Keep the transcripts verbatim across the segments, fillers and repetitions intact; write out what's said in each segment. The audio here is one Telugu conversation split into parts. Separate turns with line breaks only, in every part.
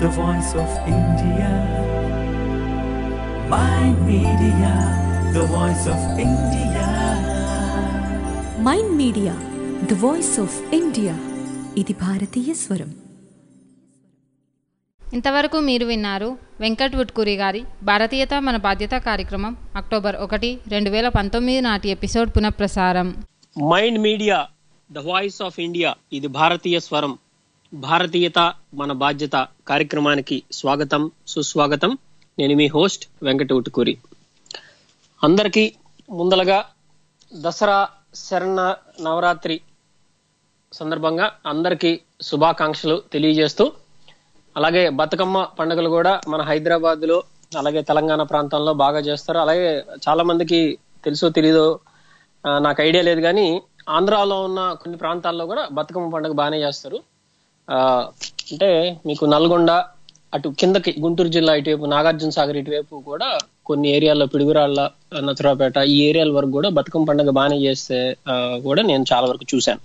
the voice of India. Mind Media, the voice of India.
Mind Media, the voice of India. ఇది భారతీయ స్వరం.
ఇంతవరకు మీరు విన్నారు వెంకట్ వుట్కూరి గారి భారతీయత మన బాధ్యత కార్యక్రమం అక్టోబర్ ఒకటి రెండు వేల పంతొమ్మిది నాటి ఎపిసోడ్ పునఃప్రసారం.
Mind media the voice of India, ఇది భారతీయ స్వరం. భారతీయత మన బాధ్యత కార్యక్రమానికి స్వాగతం, సుస్వాగతం. నేను మీ హోస్ట్ వెంకట వుట్కూరి. అందరికీ ముందలగా దసరా శరణ నవరాత్రి సందర్భంగా అందరికీ శుభాకాంక్షలు తెలియజేస్తూ, అలాగే బతుకమ్మ పండుగలు కూడా మన హైదరాబాద్ లో అలాగే తెలంగాణ ప్రాంతంలో బాగా చేస్తారు. అలాగే చాలా మందికి తెలుసో తెలీదో నాకు ఐడియా లేదు, కానీ ఆంధ్రాలో ఉన్న కొన్ని ప్రాంతాల్లో కూడా బతుకమ్మ పండుగ బాగానే చేస్తారు. ఆ అంటే మీకు నల్గొండ అటు కిందకి గుంటూరు జిల్లా ఇటువైపు నాగార్జున సాగర్ ఇటువైపు కూడా కొన్ని ఏరియాల్లో పిడుగురాళ్ళ, నచ్చరాపేట ఈ ఏరియాల వరకు కూడా బతుకమ్మ పండుగ బాగానే చేస్తే కూడా నేను చాలా వరకు చూశాను.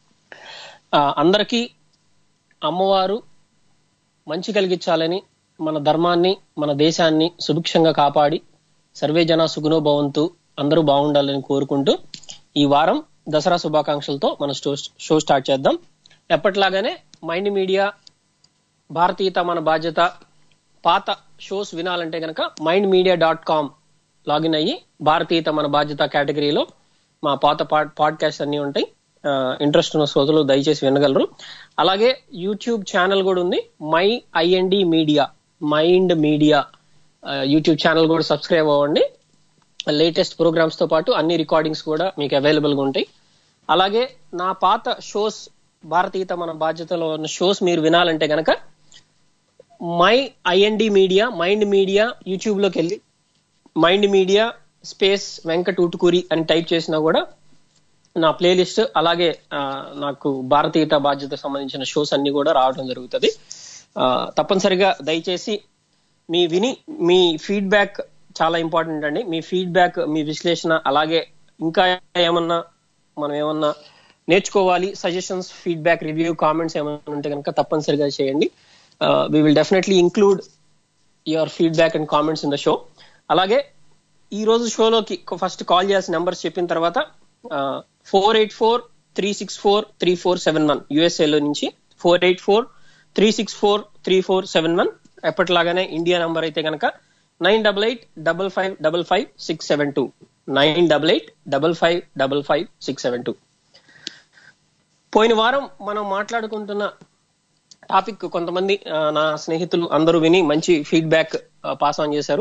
ఆ అందరికీ అమ్మవారు మంచి కలిగించాలని, మన ధర్మాన్ని మన దేశాన్ని సుభిక్షంగా కాపాడి సర్వే జన సుగుణో భవంతు అందరూ బాగుండాలని కోరుకుంటూ ఈ వారం దసరా శుభాకాంక్షలతో మన షో షో స్టార్ట్ చేద్దాం. ఎప్పటిలాగానే మైండ్ మీడియా భారతీయత మన బాధ్యత పాత షోస్ వినాలంటే కనుక mind media dot com login అయ్యి భారతీయత మన బాధ్యత కేటగిరీలో మా పాత పాడ్కాస్ట్ అన్ని ఉంటాయి. ఇంట్రెస్ట్ ఉన్న శ్రోతలు దయచేసి వినగలరు. అలాగే యూట్యూబ్ ఛానల్ కూడా ఉంది, my IND media, mind media YouTube channel కూడా సబ్స్క్రైబ్ అవ్వండి. లేటెస్ట్ ప్రోగ్రామ్స్ తో పాటు అన్ని రికార్డింగ్స్ కూడా మీకు అవైలబుల్ గా ఉంటాయి. అలాగే నా పాత షోస్ భారతీయత మన బాధ్యతలో ఉన్న షోస్ మీరు వినాలంటే గనక my IND media, mind media YouTube లోకి వెళ్ళి mind media space Venkat Vutkuri అని టైప్ చేసినా కూడా నా ప్లేలిస్ట్, అలాగే నాకు భారతీయత బాధ్యత సంబంధించిన షోస్ అన్ని కూడా రావడం జరుగుతుంది. తప్పనిసరిగా దయచేసి మీ విని మీ ఫీడ్బ్యాక్ చాలా ఇంపార్టెంట్ అండి. మీ ఫీడ్బ్యాక్, మీ విశ్లేషణ, అలాగే ఇంకా ఏమన్నా మనం ఏమన్నా నేర్చుకోవాలి, సజెషన్స్, ఫీడ్బ్యాక్, రివ్యూ, కామెంట్స్ ఏమైనా ఉంటే కనుక తప్పనిసరిగా చేయండి. We will definitely include your feedback and comments in the show. అలాగే ఈ రోజు షోలోకి ఫస్ట్ కాల్ చేయాల్సిన నెంబర్స్ చెప్పిన తర్వాత four eight four three six four three four seven one యుఎస్ఏలో నుంచి four eight four three six four three four seven one. ఎప్పటిలాగానే ఇండియా నంబర్ అయితే కనుక nine double eight double five double five six seven two nine double eight double five double five six seven two. పోయిన వారం మనం మాట్లాడుకుంటున్న టాపిక్ కొంతమంది నా స్నేహితులు అందరూ విని మంచి ఫీడ్బ్యాక్ పాస్ ఆన్ చేశారు.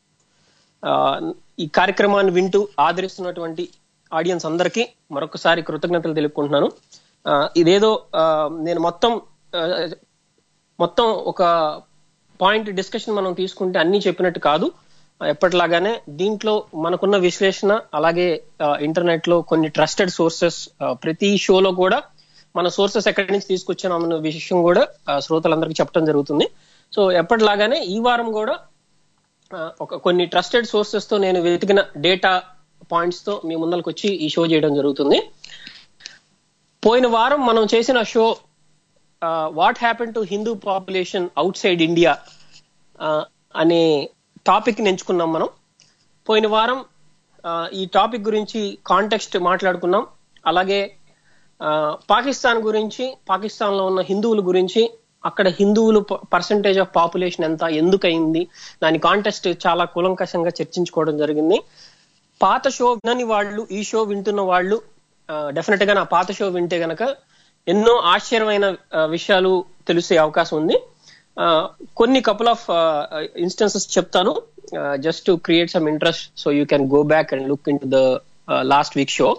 ఈ కార్యక్రమాన్ని వింటూ ఆదరిస్తున్నటువంటి ఆడియన్స్ అందరికీ మరొకసారి కృతజ్ఞతలు తెలుపుకుంటున్నాను. ఇదేదో నేను మొత్తం మొత్తం ఒక పాయింట్ డిస్కషన్ మనం తీసుకుంటే అన్ని చెప్పినట్టు కాదు. ఎప్పటిలాగానే దీంట్లో మనకున్న విశ్లేషణ, అలాగే ఇంటర్నెట్ లో కొన్ని ట్రస్టెడ్ సోర్సెస్, ప్రతి షోలో కూడా మన సోర్సెస్ ఎక్కడి నుంచి తీసుకొచ్చాను అన్న విషయం కూడా శ్రోతలందరికీ చెప్పడం జరుగుతుంది. సో ఎప్పటిలాగానే ఈ వారం కూడా ఒక కొన్ని ట్రస్టెడ్ సోర్సెస్ తో నేను వెతికిన డేటా పాయింట్స్ తో మీ ముందరకు వచ్చి ఈ షో చేయడం జరుగుతుంది. పోయిన వారం మనం చేసిన show what happen to Hindu population outside India అనే టాపిక్ ని ఎంచుకున్నాం మనం. పోయిన వారం ఈ టాపిక్ గురించి కాంటెక్స్ట్ మాట్లాడుకున్నాం. అలాగే పాకిస్తాన్ గురించి, పాకిస్తాన్ లో ఉన్న హిందువుల గురించి, అక్కడ హిందువులు పర్సంటేజ్ ఆఫ్ పాపులేషన్ ఎంత, ఎందుకు అయింది, దాని కాంటెక్స్ట్ చాలా కూలంకషంగా చర్చించుకోవడం జరిగింది. పాత షో వినని వాళ్ళు ఈ షో వింటున్న వాళ్ళు డెఫినెట్ గా నా పాత షో వింటే గనక ఎన్నో ఆశ్చర్యమైన విషయాలు తెలిసే అవకాశం ఉంది. కొన్ని కపుల్ ఆఫ్ ఇన్స్టెన్సెస్ చెప్తాను just to create some interest, so you can go back and look into the last week show.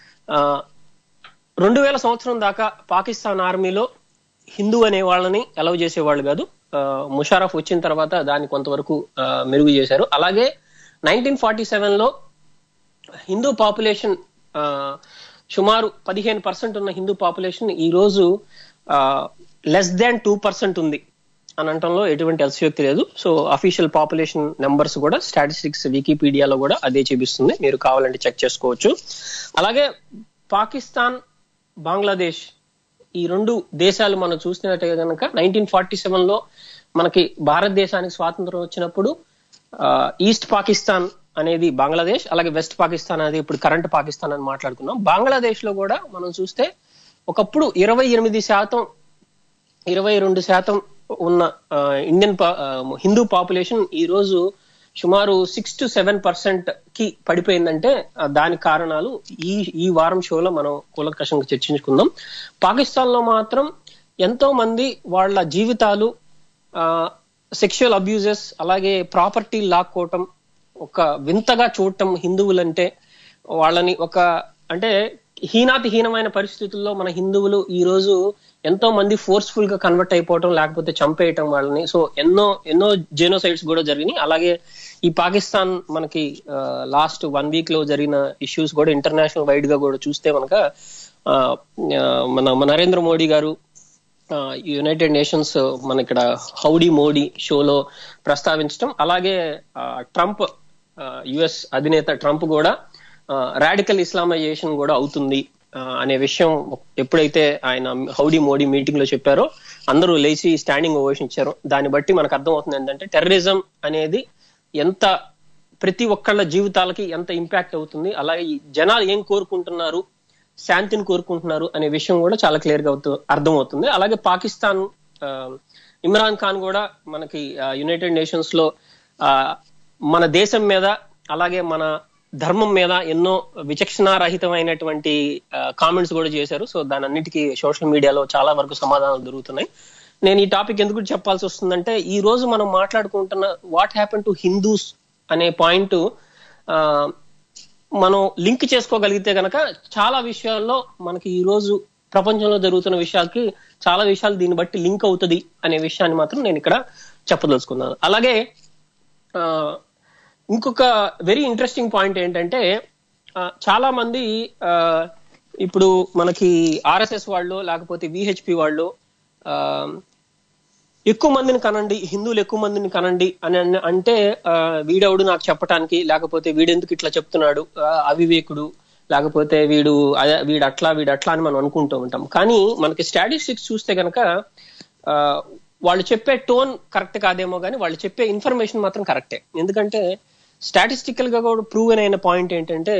రెండు వేల సంవత్సరం దాకా పాకిస్తాన్ ఆర్మీలో హిందూ అనే వాళ్ళని అలౌ చేసేవాళ్ళు కాదు. ముషారఫ్ వచ్చిన తర్వాత దాన్ని కొంతవరకు మెరుగు చేశారు. అలాగే నైన్టీన్ ఫార్టీ సెవెన్ లో హిందూ పాపులేషన్ సుమారు పదిహేను పర్సెంట్ ఉన్న హిందూ పాపులేషన్ ఈ రోజు లెస్ దాన్ టూ పర్సెంట్ ఉంది అని అనటంలో ఎటువంటి అతిశయోక్తి లేదు. సో అఫీషియల్ పాపులేషన్ నెంబర్స్ కూడా స్టాటిస్టిక్స్ వికీపీడియాలో కూడా అదే చూపిస్తుంది, మీరు కావాలంటే చెక్ చేసుకోవచ్చు. అలాగే పాకిస్తాన్, బంగ్లాదేశ్ ఈ రెండు దేశాలు మనం చూసినట్టుగా కనుక నైన్టీన్ ఫార్టీ సెవెన్ లో మనకి భారతదేశానికి స్వాతంత్రం వచ్చినప్పుడు ఈస్ట్ పాకిస్తాన్ అనేది బంగ్లాదేశ్, అలాగే వెస్ట్ పాకిస్తాన్ అనేది ఇప్పుడు కరెంట్ పాకిస్తాన్ అని మాట్లాడుకున్నాం. బంగ్లాదేశ్ లో కూడా మనం చూస్తే ఒకప్పుడు ఇరవై ఎనిమిది శాతం ఇరవై రెండు శాతం ఉన్న ఇండియన్ హిందూ పాపులేషన్ ఈ రోజు సుమారు సిక్స్ టు సెవెన్ పర్సెంట్ కి పడిపోయిందంటే దానికి కారణాలు ఈ ఈ వారం షోలో మనం కూలంకషంగా చర్చించుకుందాం. పాకిస్తాన్ లో మాత్రం ఎంతో మంది వాళ్ళ జీవితాలు ఆ సెక్షువల్ అబ్యూజెస్, అలాగే ప్రాపర్టీ లాక్కోవటం, ఒక వింతగా చూడటం హిందువులంటే వాళ్ళని ఒక అంటే హీనాతి హీనమైన పరిస్థితుల్లో మన హిందువులు ఈ రోజు ఎంతో మంది ఫోర్స్ఫుల్ గా కన్వర్ట్ అయిపోవటం, లేకపోతే చంపేయటం వాళ్ళని. సో ఎన్నో ఎన్నో జెనోసైడ్స్ కూడా జరిగినాయి. అలాగే ఈ పాకిస్తాన్ మనకి లాస్ట్ వన్ వీక్ లో జరిగిన ఇష్యూస్ కూడా ఇంటర్నేషనల్ వైడ్ గా కూడా చూస్తే మనక మన నరేంద్ర మోడీ గారు యునైటెడ్ నేషన్స్ మన ఇక్కడ హౌడీ మోడీ షోలో ప్రస్తావించడం, అలాగే ట్రంప్ యుఎస్ అధినేత ట్రంప్ కూడా రాడికల్ ఇస్లామైజేషన్ కూడా అవుతుంది అనే విషయం ఎప్పుడైతే ఆయన హౌడీ మోడీ మీటింగ్ లో చెప్పారో అందరూ లేచి స్టాండింగ్ ఓవేషన్ ఇచ్చారు. దాన్ని బట్టి మనకు అర్థం అవుతుంది ఏంటంటే టెర్రరిజం అనేది ఎంత ప్రతి ఒక్కళ్ళ జీవితాలకి ఎంత ఇంపాక్ట్ అవుతుంది, అలాగే జనాలు ఏం కోరుకుంటున్నారు, శాంతిని కోరుకుంటున్నారు అనే విషయం కూడా చాలా క్లియర్ గా అర్థం అవుతుంది. అలాగే పాకిస్తాన్ ఇమ్రాన్ ఖాన్ కూడా మనకి యునైటెడ్ నేషన్స్ లో ఆ మన దేశం మీద అలాగే మన ధర్మం మీద ఎన్నో విచక్షణారహితమైనటువంటి కామెంట్స్ కూడా చేశారు. సో దాని అన్నిటికీ సోషల్ మీడియాలో చాలా వరకు సమాధానాలు దొరుకుతున్నాయి. నేను ఈ టాపిక్ ఎందుకు చెప్పాల్సి వస్తుందంటే ఈ రోజు మనం మాట్లాడుకుంటున్న వాట్ హ్యాపెన్ టు హిందూస్ అనే పాయింట్ ఆ మనం లింక్ చేసుకోగలిగితే గనక చాలా విషయాల్లో మనకి ఈ రోజు ప్రపంచంలో జరుగుతున్న విషయాలకి చాలా విషయాలు దీన్ని బట్టి లింక్ అవుతుంది అనే విషయాన్ని మాత్రం నేను ఇక్కడ చెప్పదలుచుకున్నాను. అలాగే ఆ ఇంకొక వెరీ ఇంట్రెస్టింగ్ పాయింట్ ఏంటంటే చాలా మంది ఆ ఇప్పుడు మనకి ఆర్ఎస్ఎస్ వాళ్ళు లేకపోతే విహెచ్పి వాళ్ళు ఆ ఎక్కువ మందిని కనండి, హిందువులు ఎక్కువ మందిని కనండి అని అంటే వీడెవడు నాకు చెప్పటానికి, లేకపోతే వీడెందుకు ఇట్లా చెప్తున్నాడు, అవివేకుడు, లేకపోతే వీడు వీడు అట్లా వీడు అట్లా అని మనం అనుకుంటూ ఉంటాం. కానీ మనకి స్టాటిస్టిక్స్ చూస్తే కనుక ఆ వాళ్ళు చెప్పే టోన్ కరెక్ట్ కాదేమో కానీ వాళ్ళు చెప్పే ఇన్ఫర్మేషన్ మాత్రం కరెక్టే. ఎందుకంటే స్టాటిస్టికల్ గా కూడా ప్రూవెన్ అయిన పాయింట్ ఏంటంటే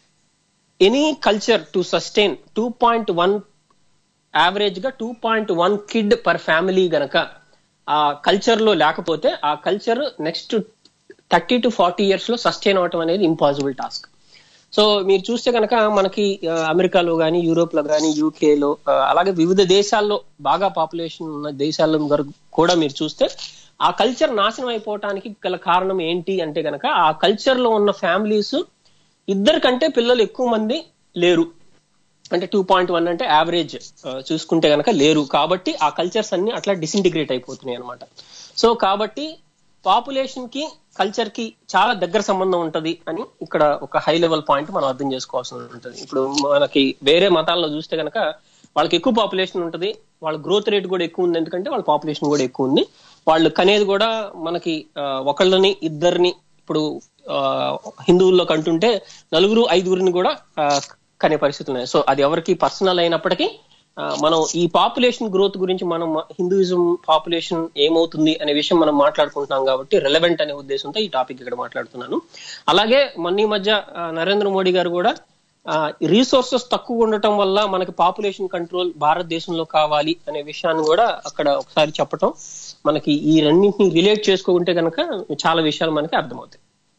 any culture to sustain two point one average గా two point one kid per family గనక ఆ కల్చర్ లో లేకపోతే ఆ culture next thirty to forty years లో సస్టైన్ అవటం అనేది ఇంపాసిబుల్ టాస్క్. సో మీరు చూస్తే కనుక మనకి అమెరికాలో కానీ, యూరోప్ లో కానీ, యూకేలో, అలాగే వివిధ దేశాల్లో బాగా పాపులేషన్ ఉన్న దేశాల్లో కూడా మీరు చూస్తే ఆ కల్చర్ నాశనం అయిపోవటానికి గల కారణం ఏంటి అంటే గనక ఆ కల్చర్ లో ఉన్న ఫ్యామిలీస్ ఇద్దరు కంటే పిల్లలు ఎక్కువ మంది లేరు. అంటే టూ పాయింట్ వన్ అంటే యావరేజ్ చూసుకుంటే గనక లేరు. కాబట్టి ఆ కల్చర్స్ అన్ని అట్లా డిసింటిగ్రేట్ అయిపోతున్నాయి అనమాట. సో కాబట్టి పాపులేషన్ కి కల్చర్ కి చాలా దగ్గర సంబంధం ఉంటది అని ఇక్కడ ఒక హై లెవెల్ పాయింట్ మనం అర్థం చేసుకోవాల్సి ఉంటుంది. ఇప్పుడు మనకి వేరే మతాల్లో చూస్తే గనక వాళ్ళకి ఎక్కువ పాపులేషన్ ఉంటుంది, వాళ్ళ గ్రోత్ రేట్ కూడా ఎక్కువ ఉంది, ఎందుకంటే వాళ్ళ పాపులేషన్ కూడా ఎక్కువ ఉంది. వాళ్ళు కనేది కూడా మనకి ఒకళ్ళని ఇద్దరిని ఇప్పుడు హిందువుల్లో కంటుంటే నలుగురు ఐదుగురిని కూడా కనే పరిస్థితులు ఉన్నాయి. సో అది ఎవరికి పర్సనల్ అయినప్పటికీ మనం ఈ పాపులేషన్ గ్రోత్ గురించి మనం హిందూయిజం పాపులేషన్ ఏమవుతుంది అనే విషయం మనం మాట్లాడుకుంటున్నాం కాబట్టి రెలవెంట్ అనే ఉద్దేశంతో ఈ టాపిక్ ఇక్కడ మాట్లాడుతున్నాను. అలాగే మొన్న ఈ మధ్య నరేంద్ర మోడీ గారు కూడా రీసోర్సెస్ తక్కువ ఉండటం వల్ల మనకి పాపులేషన్ కంట్రోల్ భారతదేశంలో కావాలి అనే విషయాన్ని కూడా అక్కడ ఒకసారి చెప్పటం మనకి ఈ రెండింటిని రిలేట్ చేసుకుంటే కనుక చాలా విషయాలు మనకి అర్థమవుతాయి.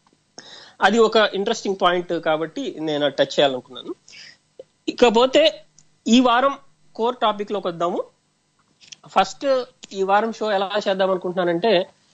అది ఒక ఇంట్రెస్టింగ్ పాయింట్ కాబట్టి నేను టచ్ చేయాలనుకున్నాను. ఇకపోతే ఈ వారం కోర్ టాపిక్ లోకి వద్దాము. ఫస్ట్ ఈ వారం షో ఎలా చేద్దాం అనుకుంటున్నానంటే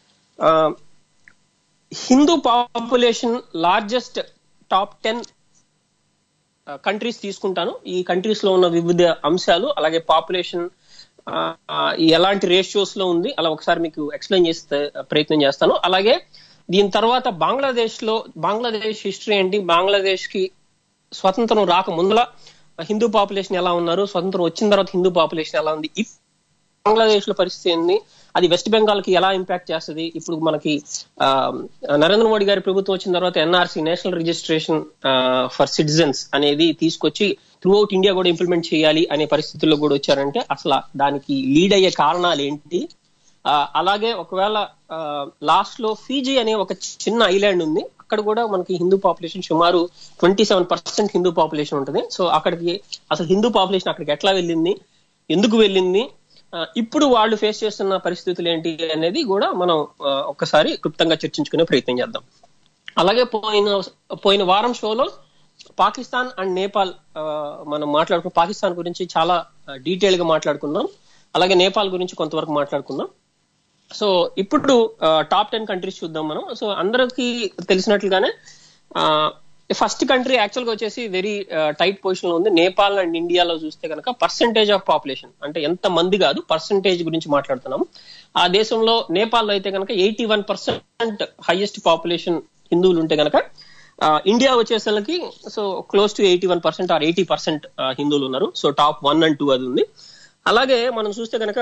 Hindu population largest top ten countries తీసుకుంటాను. ఈ కంట్రీస్ లో ఉన్న వివిధ అంశాలు అలాగే పాపులేషన్ ఎలాంటి రేషియోస్ లో ఉంది అలా ఒకసారి మీకు ఎక్స్ప్లెయిన్ చేస్తే ప్రయత్నం చేస్తాను. అలాగే దీని తర్వాత బంగ్లాదేశ్ లో బంగ్లాదేశ్ హిస్టరీ ఏంటి, బంగ్లాదేశ్ కి స్వతంత్రం రాక ముందుల హిందూ పాపులేషన్ ఎలా ఉన్నారు, స్వతంత్రం వచ్చిన తర్వాత హిందూ పాపులేషన్ ఎలా ఉంది, బంగ్లాదేశ్ లో పరిస్థితి ఏంది, అది వెస్ట్ బెంగాల్ కి ఎలా ఇంపాక్ట్ చేస్తుంది. ఇప్పుడు మనకి ఆ నరేంద్ర మోడీ గారి ప్రభుత్వం వచ్చిన తర్వాత NRC national registration for citizens అనేది తీసుకొచ్చి త్రూ అవుట్ ఇండియా కూడా ఇంప్లిమెంట్ చేయాలి అనే పరిస్థితుల్లో కూడా వచ్చారంటే అసలు దానికి లీడ్ అయ్యే కారణాలు ఏంటి, అలాగే ఒకవేళ లాస్ట్ లో ఫీజీ అనే ఒక చిన్న ఐలాండ్ ఉంది, అక్కడ కూడా మనకి హిందూ పాపులేషన్ సుమారు twenty seven percent Hindu population ఉంటుంది. సో అక్కడికి అసలు హిందూ పాపులేషన్ అక్కడికి ఎట్లా వెళ్ళింది, ఎందుకు వెళ్ళింది, ఇప్పుడు వాళ్ళు ఫేస్ చేస్తున్న పరిస్థితులు ఏంటి అనేది కూడా మనం ఒక్కసారి క్లుప్తంగా చర్చించుకునే ప్రయత్నం చేద్దాం. అలాగే పోయిన పోయిన వారం షోలో పాకిస్తాన్ అండ్ నేపాల్ మనం మాట్లాడుకున్నాం. పాకిస్తాన్ గురించి చాలా డీటెయిల్ గా మాట్లాడుకున్నాం, అలాగే నేపాల్ గురించి కొంతవరకు మాట్లాడుకున్నాం. సో ఇప్పుడు టాప్ టెన్ కంట్రీస్ చూద్దాం మనం. సో అందరికి తెలిసినట్లుగానే ఫస్ట్ కంట్రీ యాక్చువల్ గా వచ్చేసి వెరీ టైట్ పొజిషన్ లో ఉంది. నేపాల్ అండ్ ఇండియాలో చూస్తే కనుక పర్సంటేజ్ ఆఫ్ పాపులేషన్ అంటే ఎంత మంది కాదు, పర్సంటేజ్ గురించి మాట్లాడుతున్నాం. ఆ దేశంలో నేపాల్లో అయితే కనుక eighty one percent highest population హిందువులు ఉంటే కనుక ఇండియా వచ్చేసరికి so close to eighty one percent or eighty percent హిందువులు ఉన్నారు. So top one and two అది ఉంది. అలాగే మనం చూస్తే కనుక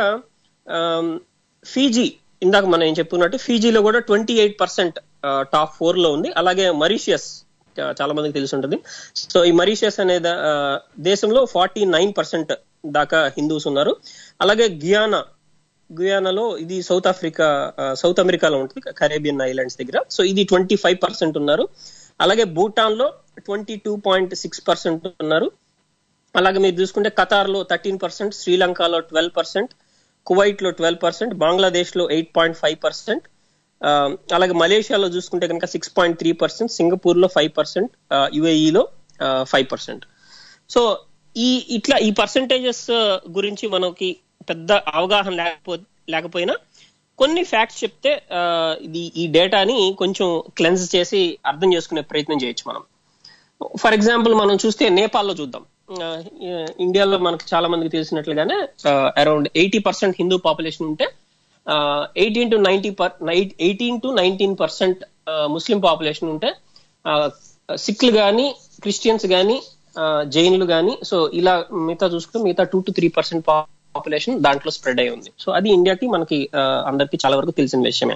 ఫీజీ, ఇందాక మనం ఏం చెప్పుకున్నట్టు ఫీజీలో కూడా twenty eight percent top four లో ఉంది. అలాగే మరీషియస్ చాలా మందికి తెలిసి ఉంటుంది. సో ఈ మరీషియస్ అనే దేశంలో ఫార్టీ నైన్ పర్సెంట్ దాకా హిందూస్ ఉన్నారు. అలాగే గుయానా, గుయానాలో ఇది సౌత్ ఆఫ్రికా సౌత్ అమెరికాలో ఉంటుంది, కరేబియన్ ఐలాండ్స్ దగ్గర. సో ఇది ట్వంటీ ఫైవ్ పర్సెంట్ ఉన్నారు. అలాగే భూటాన్ లో twenty two point six percent ఉన్నారు. అలాగే మీరు చూసుకుంటే ఖతార్ లో థర్టీన్ పర్సెంట్, శ్రీలంకలో ట్వెల్వ్ పర్సెంట్, కువైట్ లో ట్వెల్వ్ పర్సెంట్, బంగ్లాదేశ్ లో ఎయిట్ పాయింట్ ఫైవ్ పర్సెంట్, అలాగే మలేషియాలో చూసుకుంటే కనుక six point three percent, Singapore లో ఫైవ్ పర్సెంట్, యుఏఈలో ఫైవ్ పర్సెంట్. సో ఈ ఇట్లా ఈ పర్సెంటేజెస్ గురించి మనకి పెద్ద అవగాహన లేకపో లేకపోయినా కొన్ని ఫ్యాక్ట్స్ చెప్తే ఇది ఈ డేటాని కొంచెం క్లెన్స్ చేసి అర్థం చేసుకునే ప్రయత్నం చేయొచ్చు మనం. ఫర్ ఎగ్జాంపుల్ మనం చూస్తే నేపాల్లో చూద్దాం. ఇండియాలో మనకు చాలా మందికి తెలిసినట్లుగానే around eighty percent Hindu population ఉంటే eighteen to ninety per eighteen to nineteen percent Muslim population ఉంటే సిఖ్లు కానీ, క్రిస్టియన్స్ కానీ, జైనులు కానీ, సో ఇలా మిగతా చూసుకుంటే మిగతా two to three percent population దాంట్లో స్ప్రెడ్ అయి ఉంది. సో అది ఇండియాకి మనకి అందరికి చాలా వరకు తెలిసిన విషయమే.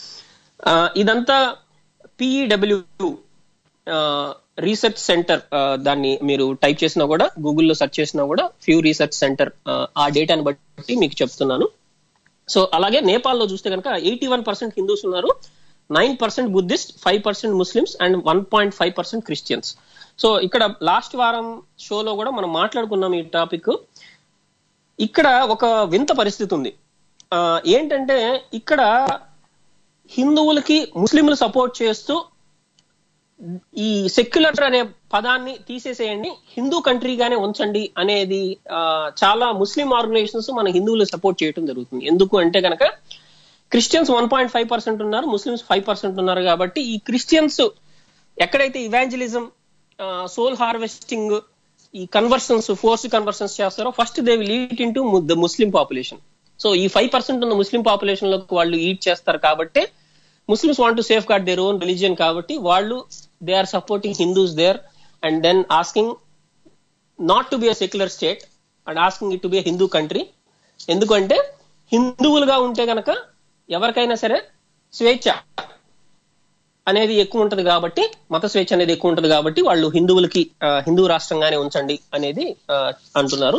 ఇదంతా పిఈడబ్ల్యూ రీసెర్చ్ సెంటర్, దాన్ని మీరు టైప్ చేసినా కూడా గూగుల్లో సెర్చ్ చేసినా కూడా ఫ్యూ రీసెర్చ్ సెంటర్ ఆ డేటాని బట్టి మీకు చెప్తున్నాను. సో అలాగే నేపాల్లో చూస్తే కనుక ఎయిటీ వన్ పర్సెంట్ హిందూస్ ఉన్నారు, nine percent Buddhist, five percent Muslims and one point five percent Christians. So ఇక్కడ లాస్ట్ వారం షోలో కూడా మనం మాట్లాడుకున్నాం ఈ టాపిక్. ఇక్కడ ఒక వింత పరిస్థితి ఉంది. ఏంటంటే ఇక్కడ హిందువులకి ముస్లింలు సపోర్ట్ చేస్తూ ఈ సెక్యులర్ అనే పదాన్ని తీసేసేయండి, హిందూ కంట్రీగానే ఉంచండి అనేది చాలా ముస్లిం ఆర్గనైజేషన్స్ మన హిందువులు సపోర్ట్ చేయడం జరుగుతుంది. ఎందుకు అంటే కనుక Christians one point five percent ఉన్నారు, ముస్లిమ్స్ ఫైవ్ పర్సెంట్ ఉన్నారు. కాబట్టి ఈ క్రిస్టియన్స్ ఎక్కడైతే ఇవాంజలిజం, సోల్ హార్వెస్టింగ్, ఈ కన్వర్షన్స్, ఫోర్స్ కన్వర్షన్స్ చేస్తారో first they will eat into the Muslim population. So ఈ ఫైవ్ పర్సెంట్ ఉన్న ముస్లిం పాపులేషన్ లోకి వాళ్ళు ఈట్ చేస్తారు. కాబట్టి Muslims want to safeguard their own religion, కాబట్టి వాళ్ళు they are supporting Hindus there and then asking not to be a secular state and asking it to be a Hindu country. ఎందుకంటే హిందువులుగా ఉంటే గనక ఎవరికైనా సరే స్వేచ్ఛ అనేది ఎక్కువ ఉంటది కాబట్టి, మత స్వేచ్ఛ అనేది ఎక్కువ ఉంటది కాబట్టి వాళ్ళు హిందువులకి హిందూ రాష్ట్రంగానే ఉంచండి అనేది అంటున్నారు.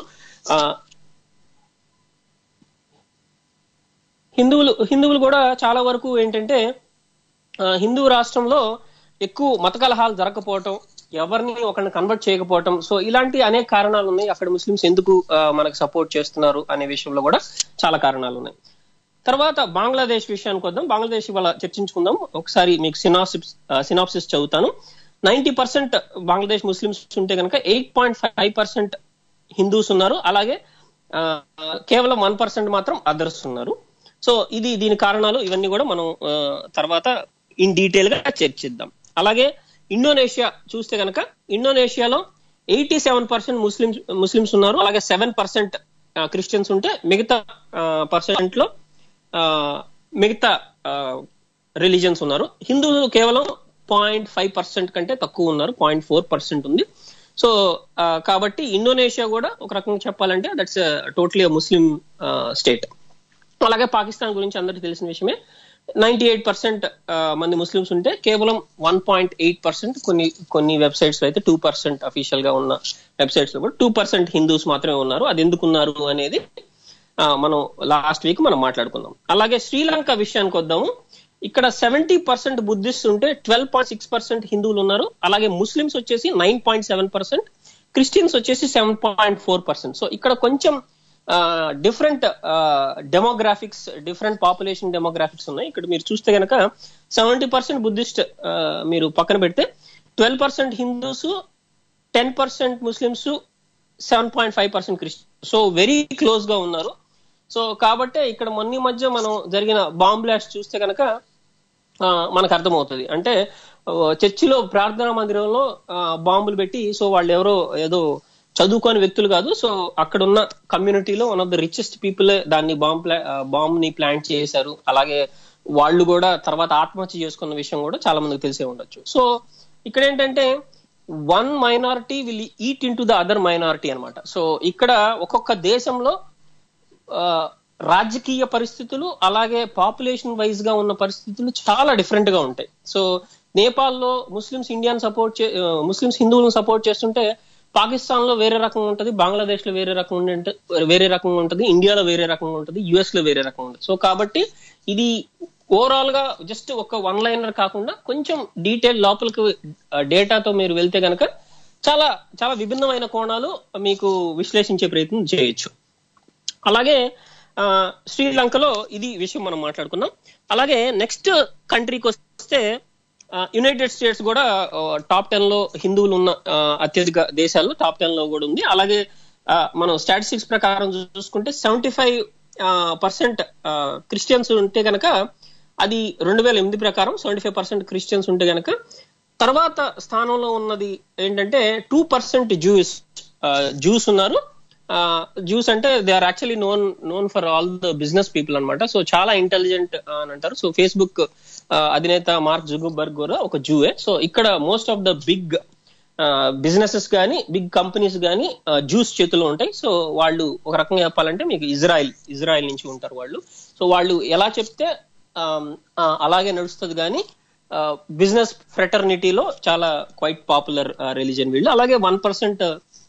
హిందువులు హిందువులు కూడా చాలా వరకు ఏంటంటే హిందూ రాష్ట్రంలో ఎక్కువ మత కలహాలు జరగకపోవటం, ఎవరిని ఒకరిని కన్వర్ట్ చేయకపోవటం, సో ఇలాంటి అనేక కారణాలు ఉన్నాయి. అక్కడ ముస్లిమ్స్ ఎందుకు మనకు సపోర్ట్ చేస్తున్నారు అనే విషయంలో కూడా చాలా కారణాలు ఉన్నాయి. తర్వాత బంగ్లాదేశ్ విషయానికి వద్దాం. బంగ్లాదేశ్ ఇవాళ చర్చించుకుందాం. ఒకసారి మీకు సినాప్సిస్ సినాప్సిస్ చదువుతాను. నైన్టీ పర్సెంట్ బంగ్లాదేశ్ ముస్లిమ్స్ ఉంటే కనుక eight point five percent Hindus ఉన్నారు. అలాగే కేవలం వన్ పర్సెంట్ మాత్రం అదర్స్ ఉన్నారు. సో ఇది దీని కారణాలు ఇవన్నీ కూడా మనం తర్వాత ఇన్ డీటెయిల్ గా చర్చిద్దాం. అలాగే ఇండోనేషియా చూస్తే కనుక ఇండోనేషియాలో eighty seven percent Muslims Muslims ఉన్నారు. అలాగే సెవెన్ పర్సెంట్ క్రిస్టియన్స్ ఉంటే మిగతా పర్సెంట్ లో మిగతా రిలీజియన్స్ ఉన్నారు. హిందువులు కేవలం పాయింట్ ఫైవ్ పర్సెంట్ కంటే తక్కువ ఉన్నారు, పాయింట్ ఫోర్ పర్సెంట్ ఉంది. సో కాబట్టి ఇండోనేషియా కూడా ఒక రకంగా చెప్పాలంటే దట్స్ టోటలీ ముస్లిం స్టేట్. అలాగే పాకిస్తాన్ గురించి అందరికీ తెలిసిన విషయమే. నైన్టీ ఎయిట్ పర్సెంట్ మంది ముస్లిమ్స్ ఉంటే కేవలం వన్ పాయింట్ ఎయిట్ పర్సెంట్ కొన్ని కొన్ని వెబ్సైట్స్ లో అయితే టూ పర్సెంట్ అఫీషియల్ గా ఉన్న వెబ్సైట్స్ లో కూడా టూ పర్సెంట్ హిందూస్ మాత్రమే ఉన్నారు. అది ఎందుకు ఉన్నారు అనేది మనం లాస్ట్ వీక్ మనం మాట్లాడుకుందాం. అలాగే శ్రీలంక విషయానికి వద్దాము. ఇక్కడ సెవెంటీ పర్సెంట్ బుద్ధిస్ట్ ఉంటే ట్వెల్వ్ పాయింట్ సిక్స్ పర్సెంట్ హిందువులు ఉన్నారు. అలాగే ముస్లిమ్స్ వచ్చేసి nine point seven percent, Christians వచ్చేసి seven point four percent. So ఇక్కడ కొంచెం different demographics, different population demographics ఉన్నాయి. ఇక్కడ మీరు చూస్తే కనుక సెవెంటీ పర్సెంట్ బుద్ధిస్ట్ మీరు పక్కన పెడితే twelve percent Hindus, ten percent Muslims, seven point five percent Christian. So very close గా ఉన్నారు. సో కాబట్టి ఇక్కడ మొన్న మధ్య మనం జరిగిన బాంబ్ బ్లాస్ట్ చూస్తే కనుక మనకు అర్థమవుతుంది. అంటే చర్చిలో ప్రార్థనా మందిరంలో బాంబులు పెట్టి, సో వాళ్ళు ఎవరో ఏదో చదువుకోని వ్యక్తులు కాదు, సో అక్కడ ఉన్న కమ్యూనిటీలో one of the richest people దాన్ని బాంబ్ బాంబ్ ని ప్లాంట్ చేశారు. అలాగే వాళ్ళు కూడా తర్వాత ఆత్మహత్య చేసుకున్న విషయం కూడా చాలా మందికి తెలిసే ఉండొచ్చు. సో ఇక్కడ ఏంటంటే one minority will eat into the other minority అనమాట. సో ఇక్కడ ఒక్కొక్క దేశంలో రాజకీయ పరిస్థితులు అలాగే పాపులేషన్ వైజ్ గా ఉన్న పరిస్థితులు చాలా డిఫరెంట్ గా ఉంటాయి. సో నేపాల్లో ముస్లిమ్స్ ఇండియాని సపోర్ట్ చే ముస్లిమ్స్ హిందువులను సపోర్ట్ చేస్తుంటే పాకిస్తాన్ లో వేరే రకంగా ఉంటుంది, బంగ్లాదేశ్ లో వేరే రకంగా వేరే రకంగా ఉంటుంది, ఇండియాలో వేరే రకంగా ఉంటుంది, యుఎస్ లో వేరే రకంగా ఉంటుంది. సో కాబట్టి ఇది ఓవరాల్ గా జస్ట్ ఒక వన్ లైనర్ కాకుండా కొంచెం డీటెయిల్ లోపలికి డేటాతో మీరు వెళ్తే కనుక చాలా చాలా విభిన్నమైన కోణాలు మీకు విశ్లేషించే ప్రయత్నం చేయొచ్చు. అలాగే శ్రీలంకలో ఇది విషయం మనం మాట్లాడుకున్నాం. అలాగే నెక్స్ట్ కంట్రీకి వస్తే యునైటెడ్ స్టేట్స్ కూడా టాప్ టెన్ లో హిందువులు ఉన్న అత్యధిక దేశాల్లో టాప్ టెన్ లో కూడా ఉంది. అలాగే మనం స్టాటిస్టిక్స్ ప్రకారం చూసుకుంటే సెవెంటీ ఫైవ్ పర్సెంట్ క్రిస్టియన్స్ ఉంటే కనుక అది రెండు వేల ఎనిమిది ప్రకారం సెవెంటీ ఫైవ్ పర్సెంట్ క్రిస్టియన్స్ ఉంటే కనుక తర్వాత స్థానంలో ఉన్నది ఏంటంటే టూ పర్సెంట్ జూస్ జూస్ ఉన్నారు. జూస్ అంటే they are actually known known for all the business people అనమాట. సో చాలా ఇంటెలిజెంట్ అని అంటారు. సో ఫేస్బుక్ అధినేత మార్క్ జుకర్బర్గ్ కూడా ఒక జూవే. సో ఇక్కడ most of the big businesses కానీ బిగ్ కంపెనీస్ కానీ జూస్ చేతిలో ఉంటాయి. సో వాళ్ళు ఒక రకంగా చెప్పాలంటే మీకు ఇజ్రాయిల్ ఇజ్రాయిల్ నుంచి ఉంటారు వాళ్ళు. సో వాళ్ళు ఎలా చెప్తే అలాగే నడుస్తుంది కానీ బిజినెస్ ఫ్రెటర్నిటీలో చాలా క్వైట్ పాపులర్ రిలీజన్ వీళ్ళు. అలాగే one percent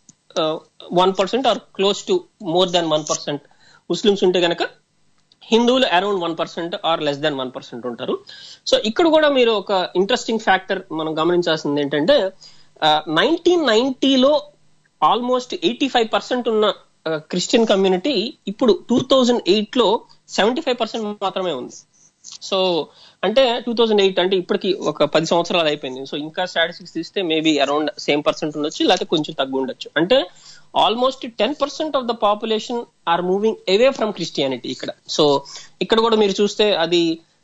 one percent or close to more than one percent Muslims ఉంటే కనుక హిందువులు around one percent or less than one percent ఉంటారు. సో ఇక్కడ కూడా మీరు ఒక ఇంట్రెస్టింగ్ ఫ్యాక్టర్ మనం గమనించాల్సింది ఏంటంటే నైన్టీన్ నైన్టీలో ఆల్మోస్ట్ ఎయిటీ ఫైవ్ పర్సెంట్ ఉన్న క్రిస్టియన్ కమ్యూనిటీ ఇప్పుడు టూ థౌజండ్ ఎయిట్ లో సెవెంటీ ఫైవ్ పర్సెంట్ మాత్రమే ఉంది. సో అంటే టూ థౌజండ్ ఎయిట్ అంటే ఇప్పటికి ఒక పది సంవత్సరాలు అయిపోయింది. సో ఇంకా స్టాటిస్టిక్స్ తీస్తే మేబీ అరౌండ్ సేమ్ పర్సెంట్ ఉండొచ్చు, లేకపోతే కొంచెం తగ్గు ఉండొచ్చు. అంటే almost ten percent of the population are moving away from Christianity ఇక్కడ. సో ఇక్కడ కూడా మీరు చూస్తే అది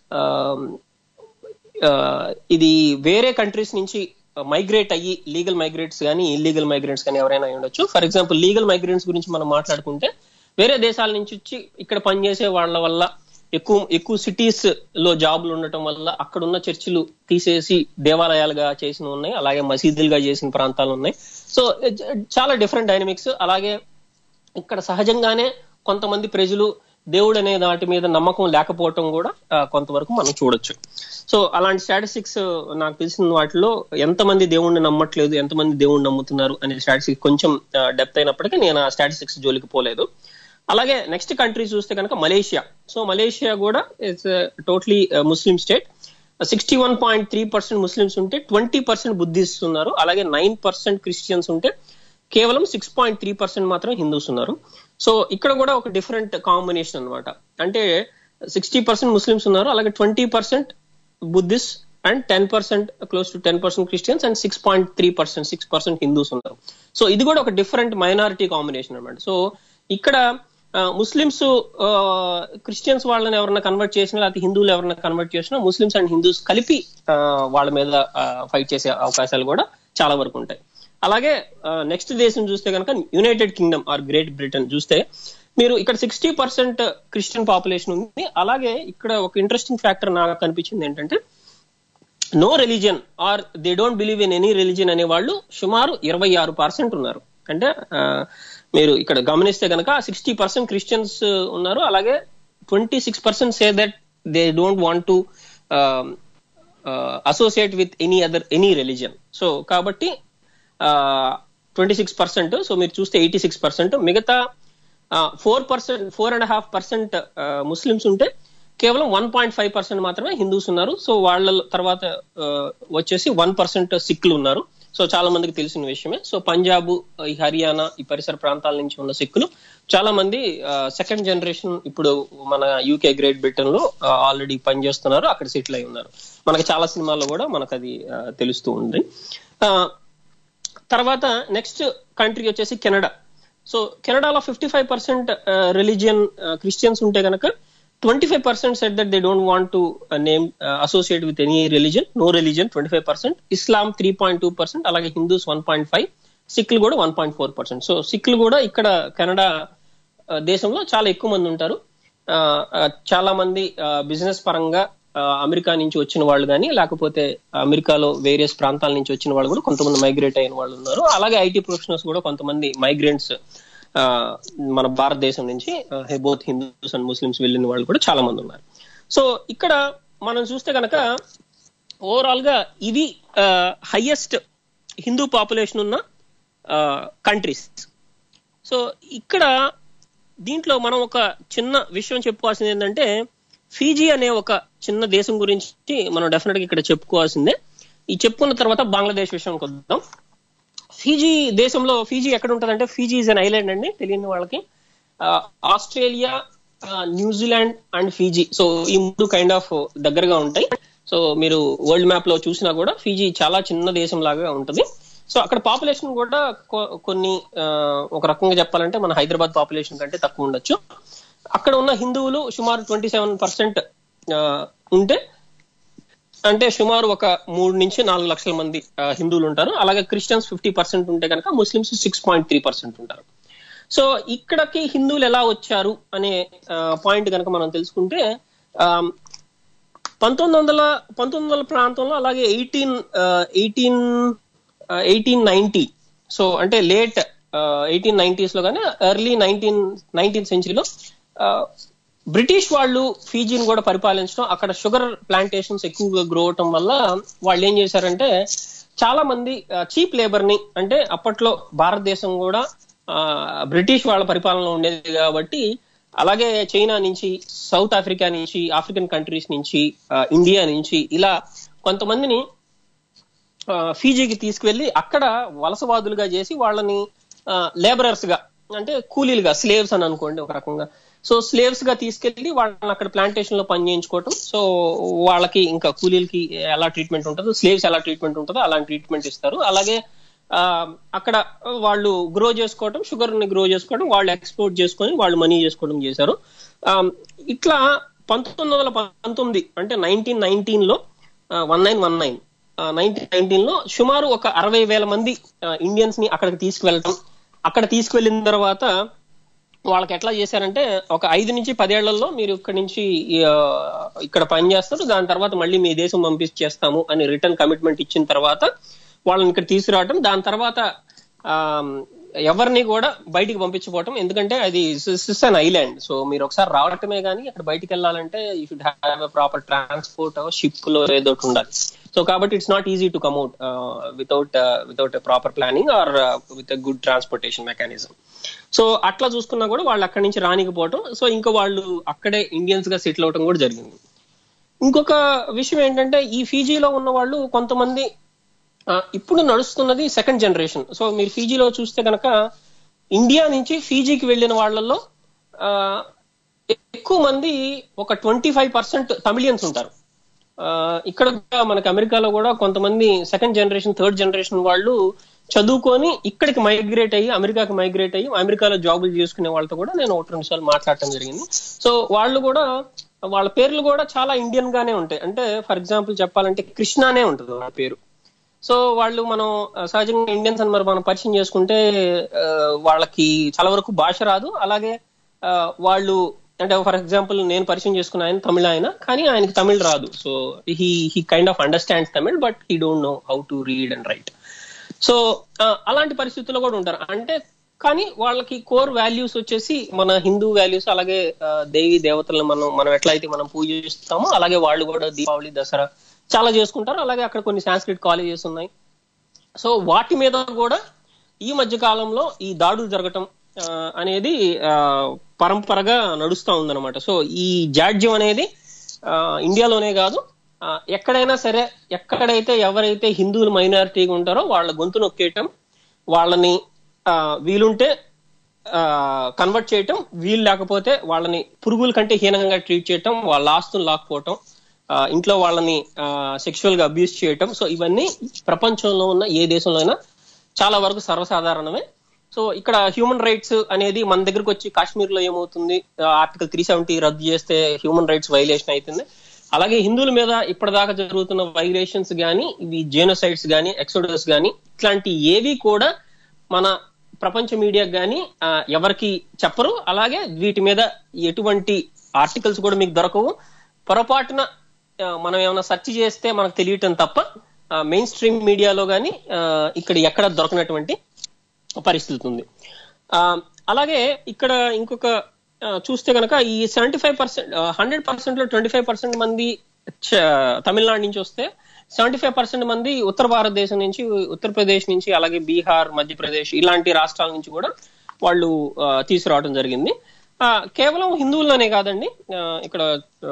ఇది వేరే కంట్రీస్ నుంచి మైగ్రేట్ అయ్యి లీగల్ మైగ్రేట్స్ కానీ ఇల్లీగల్ మైగ్రేట్స్ కానీ ఎవరైనా ఉండొచ్చు. ఫర్ ఎగ్జాంపుల్ లీగల్ మైగ్రేట్స్ గురించి మనం మాట్లాడుకుంటే వేరే దేశాల నుంచి వచ్చి ఇక్కడ పనిచేసే వాళ్ళ వల్ల ఎక్కువ ఎక్కువ సిటీస్ లో జాబ్లు ఉండటం వల్ల అక్కడ ఉన్న చర్చిలు తీసేసి దేవాలయాలుగా చేసిన ఉన్నాయి, అలాగే మసీదులుగా చేసిన ప్రాంతాలు ఉన్నాయి. సో చాలా డిఫరెంట్ డైనమిక్స్. అలాగే ఇక్కడ సహజంగానే కొంతమంది ప్రజలు దేవుడు అనే దాటి మీద నమ్మకం లేకపోవటం కూడా కొంతవరకు మనం చూడొచ్చు. సో అలాంటి స్టాటిస్టిక్స్ నాకు తెలిసిన వాటిలో ఎంతమంది దేవుణ్ణి నమ్మట్లేదు, ఎంతమంది దేవుణ్ణి నమ్ముతున్నారు అనే స్టాటిస్టిక్స్ కొంచెం డెప్త్ అయినప్పటికీ నేను ఆ స్టాటిస్టిక్స్ జోలికి పోలేదు. అలాగే నెక్స్ట్ కంట్రీ చూస్తే కనుక మలేషియా. సో మలేషియా కూడా it's totally Muslim state. Sixty one point three percent Muslims ఉంటే ట్వంటీ పర్సెంట్ బుద్ధిస్ట్ ఉన్నారు. అలాగే నైన్ పర్సెంట్ క్రిస్టియన్స్ ఉంటే కేవలం సిక్స్ పాయింట్ త్రీ పర్సెంట్ మాత్రం హిందూస్ ఉన్నారు. సో ఇక్కడ కూడా ఒక డిఫరెంట్ కాంబినేషన్ అనమాట. అంటే సిక్స్టీ పర్సెంట్ ముస్లిమ్స్ ఉన్నారు, అలాగే twenty percent Buddhist and ten percent close to ten percent Christians and six point three percent six percent Hindus ఉన్నారు. సో ఇది కూడా ఒక డిఫరెంట్ మైనారిటీ కాంబినేషన్ అనమాట. సో ఇక్కడ ముస్లిమ్స్ క్రిస్టియన్స్ వాళ్ళని ఎవరైనా కన్వర్ట్ చేసినా, లేకపోతే హిందువులు ఎవరైనా కన్వర్ట్ చేసినా ముస్లిమ్స్ అండ్ హిందూస్ కలిపి వాళ్ళ మీద ఫైట్ చేసే అవకాశాలు కూడా చాలా వరకు ఉంటాయి. అలాగే నెక్స్ట్ దేశం చూస్తే కనుక United Kingdom or Great Britain చూస్తే మీరు ఇక్కడ సిక్స్టీ పర్సెంట్ క్రిస్టియన్ పాపులేషన్ ఉంది. అలాగే ఇక్కడ ఒక ఇంట్రెస్టింగ్ ఫ్యాక్టర్ నాకు కనిపించింది ఏంటంటే no religion or they don't believe in any religion అనే వాళ్ళు సుమారు ఇరవై ఆరు పర్సెంట్ ఉన్నారు. అంటే మీరు ఇక్కడ గమనిస్తే కనుక సిక్స్టీ పర్సెంట్ క్రిస్టియన్స్ ఉన్నారు, అలాగే twenty six percent say that they don't want to associate with any other any religion. So కాబట్టి ట్వంటీ సిక్స్ పర్సెంట్ సో మీరు చూస్తే ఎయిటీ సిక్స్ పర్సెంట్ మిగతా four percent four and half percent Muslims ఉంటే కేవలం వన్ పాయింట్ ఫైవ్ పర్సెంట్ మాత్రమే హిందూస్ ఉన్నారు. సో వాళ్ళ తర్వాత వచ్చేసి వన్ పర్సెంట్ సిక్కులు ఉన్నారు. సో చాలా మందికి తెలిసిన విషయమే. సో పంజాబ్, ఈ హర్యానా, ఈ పరిసర ప్రాంతాల నుంచి ఉన్న సిక్కులు చాలా మంది సెకండ్ జనరేషన్ ఇప్పుడు మన యూకే గ్రేట్ బ్రిటన్ లో ఆల్రెడీ పనిచేస్తున్నారు, అక్కడ సెటిల్ అయి ఉన్నారు. మనకి చాలా సినిమాల్లో కూడా మనకు అది తెలుస్తూ ఉంది. తర్వాత నెక్స్ట్ కంట్రీ వచ్చేసి కెనడా. సో కెనడాలో fifty five percent religion Christians ఉంటే కనుక twenty five percent said that they don't want to name associate with any religion, no religion twenty five percent, Islam three point two percent, అలాగే హిందూస్ వన్ పాయింట్ ఫైవ్, సిక్లు కూడా one point four percent. So సిక్లు కూడా ఇక్కడ కెనడా దేశంలో చాలా ఎక్కువ మంది ఉంటారు. చాలా మంది బిజినెస్ పరంగా అమెరికా నుంచి వచ్చిన వాళ్ళు కానీ, లేకపోతే అమెరికాలో వేరియస్ ప్రాంతాల నుంచి వచ్చిన వాళ్ళు కూడా కొంతమంది మైగ్రేట్ అయిన వాళ్ళు ఉన్నారు. అలాగే ఐటీ ప్రొఫెషనల్స్ కూడా కొంతమంది మైగ్రెంట్స్ మన భారతదేశం నుంచి బోత్ హిందూస్ అండ్ ముస్లిమ్స్ వెళ్ళిన వాళ్ళు కూడా చాలా మంది ఉన్నారు. సో ఇక్కడ మనం చూస్తే కనుక ఓవరాల్ గా ఇవి హైయెస్ట్ హిందూ పాపులేషన్ ఉన్న కంట్రీస్. సో ఇక్కడ దీంట్లో మనం ఒక చిన్న విషయం చెప్పుకోవాల్సింది ఏంటంటే, ఫీజీ అనే ఒక చిన్న దేశం గురించి మనం డెఫినెట్ గా ఇక్కడ చెప్పుకోవాల్సిందే. ఈ చెప్పుకున్న తర్వాత బంగ్లాదేశ్ విషయానికి వద్దాం. ఫీజీ దేశంలో, ఫీజీ ఎక్కడ ఉంటుందంటే, ఫీజీ ఈజ్ అన్ ఐలాండ్ అండి తెలియని వాళ్ళకి. Australia, New Zealand and Fiji, so ఈ మూడు కైండ్ ఆఫ్ దగ్గరగా ఉంటాయి. సో మీరు వరల్డ్ మ్యాప్ లో చూసినా కూడా ఫీజీ చాలా చిన్న దేశం లాగా ఉంటుంది. సో అక్కడ పాపులేషన్ కూడా కొన్ని ఒక రకంగా చెప్పాలంటే మన హైదరాబాద్ పాపులేషన్ కంటే తక్కువ ఉండొచ్చు. అక్కడ ఉన్న హిందువులు సుమారు ట్వంటీ సెవెన్ పర్సెంట్ ఉంటే, అంటే సుమారు ఒక మూడు నుంచి నాలుగు లక్షల మంది హిందువులు ఉంటారు. అలాగే క్రిస్టియన్స్ ఫిఫ్టీ పర్సెంట్ ఉంటే కనుక Muslims six point three percent ఉంటారు. సో ఇక్కడికి హిందువులు ఎలా వచ్చారు అనే పాయింట్ కనుక మనం తెలుసుకుంటే, పంతొమ్మిది వందల పంతొమ్మిది వందల ప్రాంతంలో, అలాగే eighteen eighteen eighteen ninety, so అంటే లేట్ ఎయిటీన్ నైన్టీస్ లో కానీ ఎర్లీ నైన్టీన్ నైన్టీన్త్ సెంచరీలో బ్రిటిష్ వాళ్ళు ఫీజీని కూడా పరిపాలించడం, అక్కడ షుగర్ ప్లాంటేషన్స్ ఎక్కువగా గ్రో అవటం వల్ల వాళ్ళు ఏం చేశారంటే, చాలా మంది చీప్ లేబర్ ని, అంటే అప్పట్లో భారతదేశం కూడా బ్రిటిష్ వాళ్ళ పరిపాలనలో ఉండేది కాబట్టి, అలాగే చైనా నుంచి, సౌత్ ఆఫ్రికా నుంచి, ఆఫ్రికన్ కంట్రీస్ నుంచి, ఇండియా నుంచి ఇలా కొంతమందిని ఫీజీకి తీసుకువెళ్లి అక్కడ వలసవాదులుగా చేసి వాళ్ళని లేబరర్స్ గా, అంటే కూలీలుగా, స్లేవ్స్ అని అనుకోండి ఒక రకంగా. సో స్లేవ్స్ గా తీసుకెళ్లి వాళ్ళని అక్కడ ప్లాంటేషన్ లో పని చేయించుకోవటం. సో వాళ్ళకి ఇంకా కూలీలకి ఎలా ట్రీట్మెంట్ ఉంటుందో, స్లేవ్స్ ఎలా ట్రీట్మెంట్ ఉంటుందో అలాంటి ట్రీట్మెంట్ ఇస్తారు. అలాగే ఆ అక్కడ వాళ్ళు గ్రో చేసుకోవటం, షుగర్ ని గ్రో చేసుకోవడం, వాళ్ళు ఎక్స్పోర్ట్ చేసుకొని వాళ్ళు మనీ చేసుకోవడం చేశారు. ఇట్లా పంతొమ్మిది వందల పంతొమ్మిది అంటే నైన్టీన్ నైన్టీన్ లో one nine one nine nineteen nineteen లో సుమారు ఒక అరవై వేల మంది ఇండియన్స్ ని అక్కడికి తీసుకువెళ్ళటం. అక్కడ తీసుకువెళ్ళిన తర్వాత వాళ్ళకి ఎట్లా చేశారంటే, ఒక ఐదు నుంచి పదేళ్లలో మీరు ఇక్కడ నుంచి ఇక్కడ పని చేస్తారు, దాని తర్వాత మళ్ళీ మీ దేశం పంపించేస్తాము అని రిటర్న్ కమిట్మెంట్ ఇచ్చిన తర్వాత వాళ్ళని ఇక్కడ తీసుకురావటం. దాని తర్వాత ఆ ఎవరిని కూడా బయటికి పంపించకపోవటం, ఎందుకంటే అది ఇట్స్ అన్ ఐలాండ్. సో మీరు ఒకసారి రావటమే కానీ అక్కడ బయటికి వెళ్ళాలంటే you should have a proper transport, ship లో ఏదో ఒకటి ఉండాలి. సో కాబట్టి it's not easy to come out without without a proper planning or with a good transportation mechanism. So అట్లా చూసుకున్నా కూడా వాళ్ళు అక్కడి నుంచి రానికపోవటం, సో ఇంకా వాళ్ళు అక్కడే ఇండియన్స్ గా సెటిల్ అవటం కూడా జరిగింది. ఇంకొక విషయం ఏంటంటే, ఈ ఫీజీలో ఉన్న వాళ్ళు కొంతమంది ఇప్పుడు నడుస్తున్నది సెకండ్ జనరేషన్. సో మీరు ఫీజీలో చూస్తే కనుక ఇండియా నుంచి ఫీజీకి వెళ్ళిన వాళ్ళల్లో ఎక్కువ మంది, ఒక ట్వంటీ ఫైవ్ పర్సెంట్ తమిళియన్స్ ఉంటారు. ఇక్కడ మనకి అమెరికాలో కూడా కొంతమంది సెకండ్ జనరేషన్, థర్డ్ జనరేషన్ వాళ్ళు చదువుకొని ఇక్కడికి మైగ్రేట్ అయ్యి, అమెరికాకి మైగ్రేట్ అయ్యి అమెరికాలో జాబులు చేసుకునే వాళ్ళతో కూడా నేను ఒకటి రెండు సార్లు మాట్లాడటం జరిగింది. సో వాళ్ళు కూడా, వాళ్ళ పేర్లు కూడా చాలా ఇండియన్ గానే ఉంటాయి. అంటే ఫర్ ఎగ్జాంపుల్ చెప్పాలంటే కృష్ణానే ఉంటుంది వాళ్ళ పేరు. సో వాళ్ళు మనం సహజంగా ఇండియన్స్ అని మరి మనం పరిచయం చేసుకుంటే వాళ్ళకి చాలా వరకు భాష రాదు. అలాగే వాళ్ళు, అంటే ఫర్ ఎగ్జాంపుల్ నేను పరిచయం చేసుకున్న ఆయన తమిళ ఆయన, కానీ ఆయనకి తమిళ్ రాదు. So he he kind of understands Tamil, but he don't know how to read and write. So అలాంటి పరిస్థితుల్లో కూడా ఉంటారు. అంటే కానీ వాళ్ళకి కోర్ వాల్యూస్ వచ్చేసి మన హిందూ వాల్యూస్, అలాగే దేవి దేవతలను మనం మనం ఎట్లయితే మనం పూజిస్తామో అలాగే వాళ్ళు కూడా దీపావళి, దసరా చాలా చేసుకుంటారు. అలాగే అక్కడ కొన్ని సాంస్క్రిట్ కాలేజెస్ ఉన్నాయి. సో వాటి మీద కూడా ఈ మధ్య కాలంలో ఈ దాడులు జరగటం, అనేది పరంపరగా నడుస్తూ ఉందన్నమాట. సో ఈ జాడ్యం అనేది ఇండియాలోనే కాదు, ఎక్కడైనా సరే, ఎక్కడైతే ఎవరైతే హిందువులు మైనారిటీగా ఉంటారో వాళ్ళ గొంతు నొక్కేయటం, వాళ్ళని వీలుంటే కన్వర్ట్ చేయటం, వీలు లేకపోతే వాళ్ళని పురుగుల కంటే హీనంగా ట్రీట్ చేయటం, వాళ్ళ ఆస్తులు లాక్కోవటం, ఇంట్లో వాళ్ళని సెక్షువల్ గా అబ్యూస్ చేయటం. సో ఇవన్నీ ప్రపంచంలో ఉన్న ఏ దేశంలో అయినా చాలా వరకు సర్వసాధారణమే. సో ఇక్కడ హ్యూమన్ రైట్స్ అనేది మన దగ్గరకు వచ్చి కాశ్మీర్ లో ఏమవుతుంది, ఆర్టికల్ త్రీ సెవెంటీ రద్దు చేస్తే హ్యూమన్ రైట్స్ వైలేషన్ అవుతుంది. అలాగే హిందువుల మీద ఇప్పటిదాకా జరుగుతున్న వైలేషన్స్ గానీ, ఇవి జెనోసైడ్స్ గానీ, ఎక్సోడస్ గానీ, ఇట్లాంటి ఏవి కూడా మన ప్రపంచ మీడియాకి గానీ ఎవరికి చెప్పరు. అలాగే వీటి మీద ఎటువంటి ఆర్టికల్స్ కూడా మీకు దొరకవు. పొరపాటున మనం ఏమైనా సెర్చ్ చేస్తే మనకు తెలియటం తప్ప మెయిన్ స్ట్రీమ్ మీడియాలో గానీ ఇక్కడ ఎక్కడ దొరకనటువంటి పరిస్థితి ఉంది. అలాగే ఇక్కడ ఇంకొక చూస్తే కనుక ఈ seventy five percent hundred percent లో ట్వంటీ ఫైవ్ పర్సెంట్ మంది తమిళనాడు నుంచి వస్తే, సెవెంటీ ఫైవ్ పర్సెంట్ మంది ఉత్తర భారతదేశం నుంచి, ఉత్తరప్రదేశ్ నుంచి, అలాగే బీహార్, మధ్యప్రదేశ్ ఇలాంటి రాష్ట్రాల నుంచి కూడా వాళ్ళు తీసుకురావడం జరిగింది. కేవలం హిందువులనే కాదండి, ఇక్కడ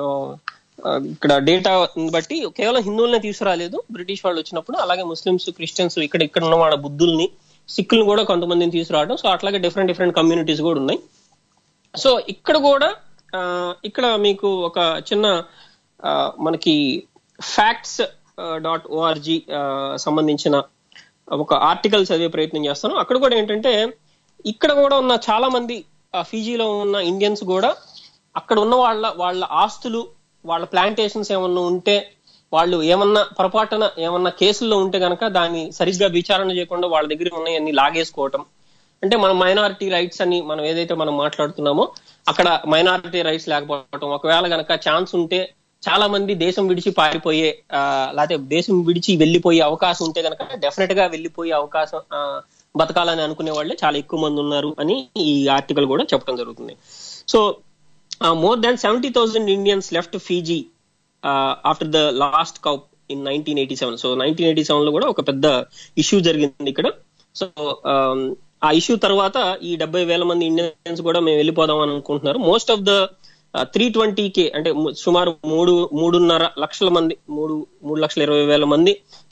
ఇక్కడ డేటా బట్టి కేవలం హిందువులనే తీసుకురాలేదు బ్రిటిష్ వాళ్ళు వచ్చినప్పుడు. అలాగే ముస్లిమ్స్, క్రిస్టియన్స్, ఇక్కడ ఇక్కడ ఉన్న వాళ్ళ బుద్ధుల్ని, సిక్కుల్ని కూడా కొంతమందిని తీసుకురావడం. సో అట్లాగే డిఫరెంట్ డిఫరెంట్ కమ్యూనిటీస్ కూడా ఉన్నాయి. సో ఇక్కడ కూడా ఇక్కడ మీకు ఒక చిన్న మనకి ఫ్యాక్ట్స్ డాట్ ఓఆర్జీ సంబంధించిన ఒక ఆర్టికల్ చదివే ప్రయత్నం చేస్తాను. అక్కడ కూడా ఏంటంటే, ఇక్కడ కూడా ఉన్న చాలా మంది ఫీజీలో ఉన్న ఇండియన్స్ కూడా అక్కడ ఉన్న వాళ్ళ వాళ్ళ ఆస్తులు, వాళ్ళ ప్లాంటేషన్స్ ఏమన్నా ఉంటే, వాళ్ళు ఏమన్నా పొరపాటున ఏమన్నా కేసుల్లో ఉంటే కనుక దాన్ని సరిగ్గా విచారణ చేయకుండా వాళ్ళ దగ్గర ఉన్నాయన్ని లాగేసుకోవటం. అంటే మనం మైనారిటీ రైట్స్ అని మనం ఏదైతే మనం మాట్లాడుతున్నామో అక్కడ మైనారిటీ రైట్స్ లేకపోవటం, ఒకవేళ కనుక ఛాన్స్ ఉంటే చాలా మంది దేశం విడిచి పారిపోయే, లేకపోతే దేశం విడిచి వెళ్ళిపోయే అవకాశం ఉంటే కనుక డెఫినెట్ గా వెళ్ళిపోయే అవకాశం, బతకాలని అనుకునే వాళ్ళే చాలా ఎక్కువ మంది ఉన్నారు అని ఈ ఆర్టికల్ కూడా చెప్పడం జరుగుతుంది. So more than seventy thousand Indians left Fiji after the last coup in nineteen eighty seven. So nineteen eighty seven లో కూడా ఒక పెద్ద ఇష్యూ జరిగింది ఇక్కడ. సో ఆ ఇష్యూ తర్వాత ఈ డెబ్బై వేల మంది ఇండియన్స్ కూడా మేము వెళ్ళిపోదాం అని అనుకుంటున్నారు. Most of the three twenty K అంటే సుమారు మూడు మూడున్నర లక్షల మంది, మూడు మూడు లక్షల ఇరవై వేల మంది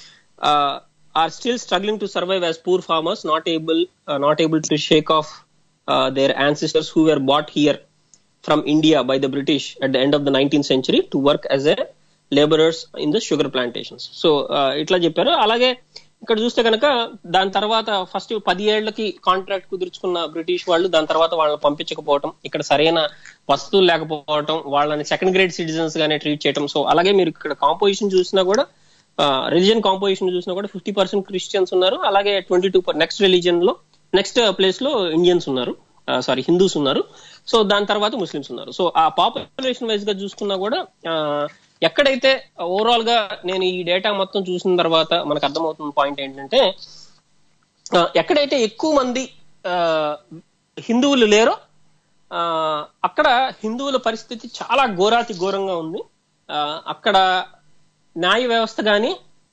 are still struggling to survive as poor farmers, not able not able to shake off their ancestors who were brought here from India by the British at the end of the nineteenth century to work as a laborers in the sugar plantations. So ఇట్లా చెప్పారు. అలాగే ఇక్కడ చూస్తే కనుక దాని తర్వాత ఫస్ట్ పది ఏళ్లకి కాంట్రాక్ట్ కుదుర్చుకున్న బ్రిటిష్ వాళ్ళు దాని తర్వాత వాళ్ళని పంపించకపోవటం, ఇక్కడ సరైన వస్తువులు లేకపోవటం, వాళ్ళని సెకండ్ గ్రేడ్ సిటిజన్స్ గానే ట్రీట్ చేయటం. సో అలాగే మీరు ఇక్కడ కాంపోజిషన్ చూసినా కూడా, రిలీజియన్ కాంపోజిషన్ చూసినా కూడా ఫిఫ్టీ పర్సెంట్ క్రిస్టియన్స్ ఉన్నారు. అలాగే ట్వంటీ టూ నెక్స్ట్ రిలీజియన్ లో నెక్స్ట్ ప్లేస్ లో ఇండియన్స్ ఉన్నారు, సారీ హిందూస్ ఉన్నారు. సో దాని తర్వాత ముస్లిమ్స్ ఉన్నారు. సో ఆ పాపులేషన్ వైజ్ గా చూసుకున్నా కూడా ఎక్కడైతే ఓవరాల్ గా నేను ఈ డేటా మొత్తం చూసిన తర్వాత మనకు అర్థమవుతున్న పాయింట్ ఏంటంటే, ఎక్కడైతే ఎక్కువ మంది హిందువులు లేరో అక్కడ హిందువుల పరిస్థితి చాలా ఘోరాతి ఘోరంగా ఉంది. అక్కడ న్యాయ వ్యవస్థ కానీ,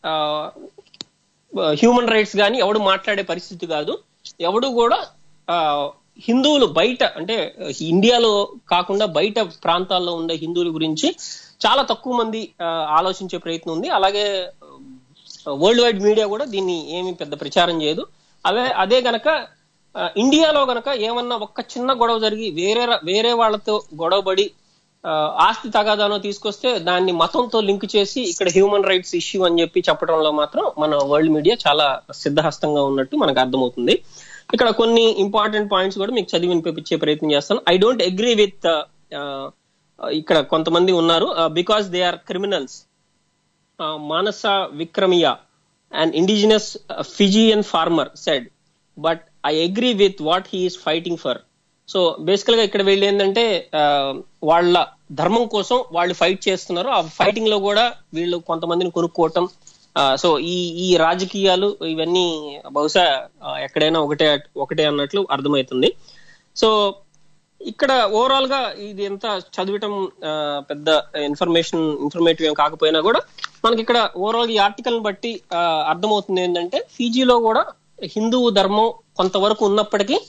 హ్యూమన్ రైట్స్ కానీ ఎవడు మాట్లాడే పరిస్థితి కాదు. ఎవడు కూడా హిందువులు బయట, అంటే ఇండియాలో కాకుండా బయట ప్రాంతాల్లో ఉండే హిందువుల గురించి చాలా తక్కువ మంది ఆలోచించే ప్రయత్నం ఉంది. అలాగే వరల్డ్ వైడ్ మీడియా కూడా దీన్ని ఏమి పెద్ద ప్రచారం చేయదు. అదే అదే గనక ఇండియాలో గనక ఏమన్నా ఒక్క చిన్న గొడవ జరిగి వేరే వేరే వాళ్ళతో గొడవబడి ఆస్తి తగాదానో తీసుకొస్తే దాన్ని మతంతో లింక్ చేసి ఇక్కడ హ్యూమన్ రైట్స్ ఇష్యూ అని చెప్పి చెప్పడంలో మాత్రం మన వరల్డ్ మీడియా చాలా సిద్ధహస్తంగా ఉన్నట్టు మనకు అర్థమవుతుంది. ఇక్కడ కొన్ని ఇంపార్టెంట్ పాయింట్స్ కూడా మీకు చదివి వినిపించే ప్రయత్నం చేస్తాను. ఐ డోంట్ అగ్రీ విత్, ఇక్కడ కొంతమంది ఉన్నారు, బికాస్ దే ఆర్ క్రిమినల్స్. మానస విక్రమియా, an indigenous uh, Fijian farmer said, but I agree with what he is fighting for. So బేసికల్ గా ఇక్కడ వీళ్ళు ఏంటంటే వాళ్ళ ధర్మం కోసం వాళ్ళు ఫైట్ చేస్తున్నారు. ఆ ఫైటింగ్ లో కూడా వీళ్ళు కొంతమందిని కొనుక్కోవటం, సో ఈ ఈ రాజకీయాలు ఇవన్నీ బహుశా ఎక్కడైనా ఒకటే ఒకటే అన్నట్లు అర్థమవుతుంది. సో ఇక్కడ ఓవరాల్ గా ఇది ఎంత చదివటం పెద్ద ఇన్ఫర్మేషన్ ఇన్ఫర్మేటివ్ ఏం కాకపోయినా కూడా మనకి ఇక్కడ ఓవరాల్ ఈ ఆర్టికల్ ని బట్టి అర్థమవుతుంది ఏంటంటే ఫీజీలో కూడా హిందూ ధర్మం కొంతవరకు ఉన్నప్పటికీ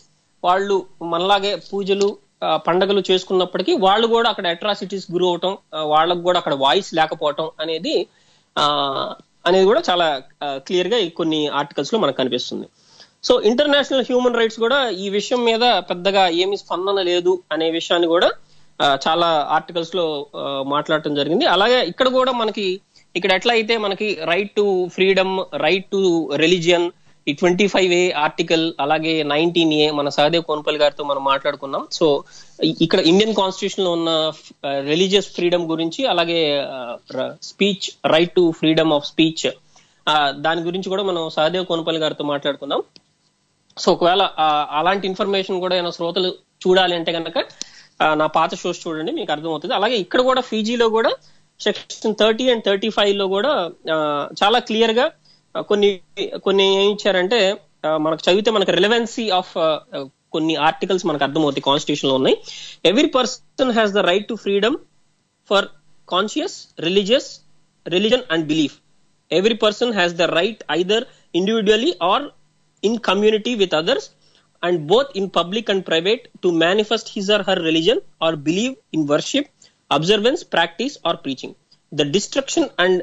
వాళ్ళు మనలాగే పూజలు పండగలు చేసుకున్నప్పటికీ వాళ్ళు కూడా అక్కడ అట్రాసిటీస్ గురి అవటం, వాళ్ళకు కూడా అక్కడ వాయిస్ లేకపోవటం అనేది ఆ అనేది కూడా చాలా క్లియర్ గా కొన్ని ఆర్టికల్స్ లో మనకు కనిపిస్తుంది. సో ఇంటర్నేషనల్ హ్యూమన్ రైట్స్ కూడా ఈ విషయం మీద పెద్దగా ఏమీ స్పందన లేదు అనే విషయాన్ని కూడా చాలా ఆర్టికల్స్ లో మాట్లాడటం జరిగింది. అలాగే ఇక్కడ కూడా మనకి ఇక్కడ ఎట్లా అయితే మనకి right to freedom, right to religion, ఈ ట్వంటీ ఫైవ్ ఏ ఆర్టికల్, అలాగే నైన్టీన్ ఏ మన సహదేవ్ కోన్పల్లి గారితో మనం మాట్లాడుకున్నాం. సో ఇక్కడ ఇండియన్ కాన్స్టిట్యూషన్ లో ఉన్న రిలీజియస్ ఫ్రీడమ్ గురించి, అలాగే speech, right to freedom of speech, దాని గురించి కూడా మనం సహదేవ్ కోన్పల్లి గారితో మాట్లాడుకుందాం. సో ఒకవేళ అలాంటి ఇన్ఫర్మేషన్ కూడా ఏమైనా శ్రోతలు చూడాలి అంటే కనుక నా పాత షోస్ చూడండి, మీకు అర్థమవుతుంది. అలాగే ఇక్కడ కూడా ఫీజీలో కూడా section thirty and thirty five లో కూడా చాలా క్లియర్ గా కొన్ని కొన్ని ఏం ఇచ్చారంటే మనకు చదివితే మనకు రిలవెన్సీ ఆఫ్ కొన్ని ఆర్టికల్స్ మనకు అర్థమవుతాయి కాన్స్టిట్యూషన్ లో ఉన్నాయి. Every person has the right to freedom for conscious, religious, religion and belief. Every person has the right either individually or in community with others, and both in public and private, to manifest his or her religion or believe in worship, observance, practice or preaching. The destruction and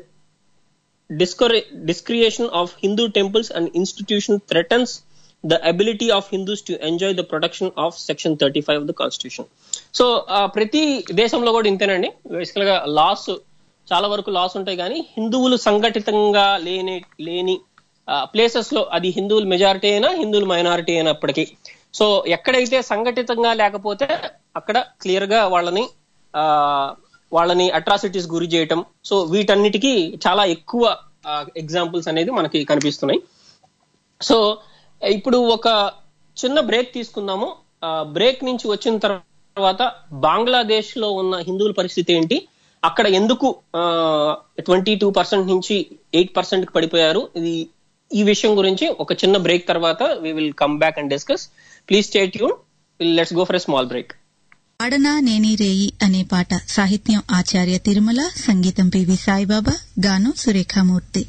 discretion of Hindu temples and institutions threatens the ability of Hindus to enjoy the protection of section thirty-five of the constitution. So ప్రతి దేశంలో కూడా ఇంతేనండి, బేసికల్ గా లాస్ చాలా వరకు లాస్ ఉంటాయి, కానీ హిందువులు సంఘటితంగా లేని లేని ప్లేసెస్ లో, అది హిందువులు మెజారిటీ అయినా హిందువులు మైనారిటీ అయినప్పటికీ, సో ఎక్కడైతే సంఘటితంగా లేకపోతే అక్కడ క్లియర్ గా వాళ్ళని ఆ వాళ్ళని అట్రాసిటీస్ గురి చేయటం, సో వీటన్నిటికీ చాలా ఎక్కువ ఎగ్జాంపుల్స్ అనేది మనకి కనిపిస్తున్నాయి. సో ఇప్పుడు ఒక చిన్న బ్రేక్ తీసుకుందాము. బ్రేక్ నుంచి వచ్చిన తర్వాత బంగ్లాదేశ్ లో ఉన్న హిందువుల పరిస్థితి ఏంటి, అక్కడ ఎందుకు ట్వంటీ టూ పర్సెంట్ నుంచి ఎయిట్ పర్సెంట్ కి పడిపోయారు, ఇది ఈ విషయం గురించి ఒక చిన్న బ్రేక్ తర్వాత we will come back and discuss. Please stay tuned. Let's go for a small break.
పాడనా నేని రేయి అనే పాట సాహిత్యం ఆచార్య తిరుమల, సంగీతం పివి సాయిబాబా, గానం సురేఖామూర్తి.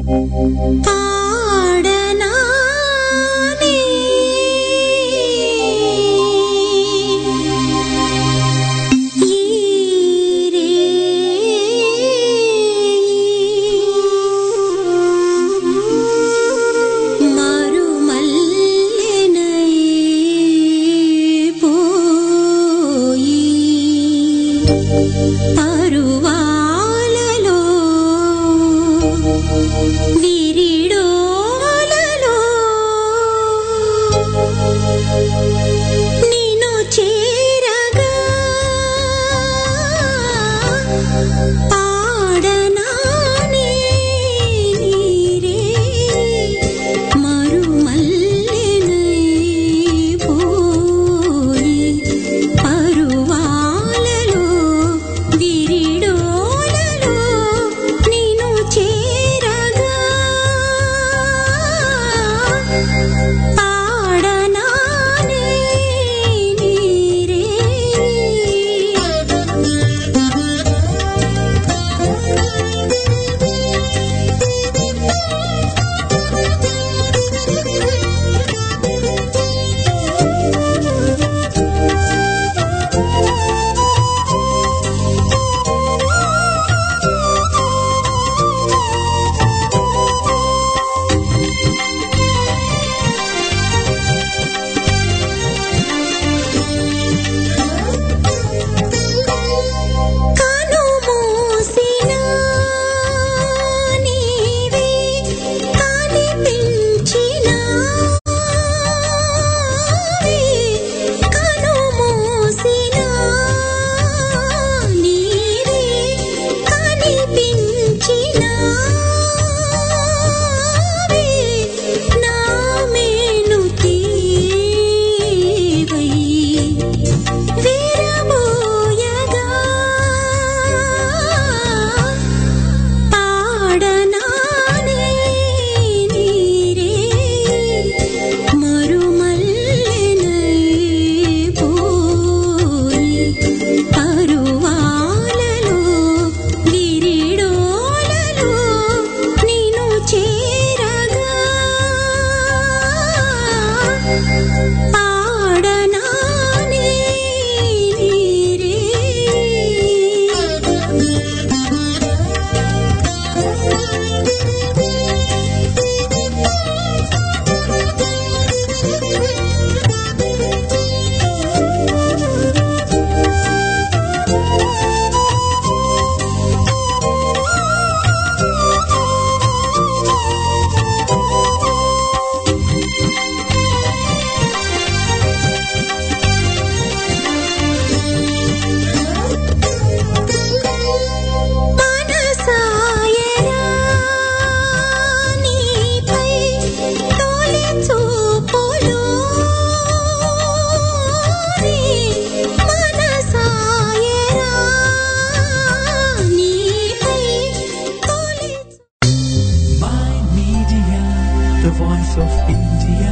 పాడనా
విరిడోలలో నిను చేరగా
of India.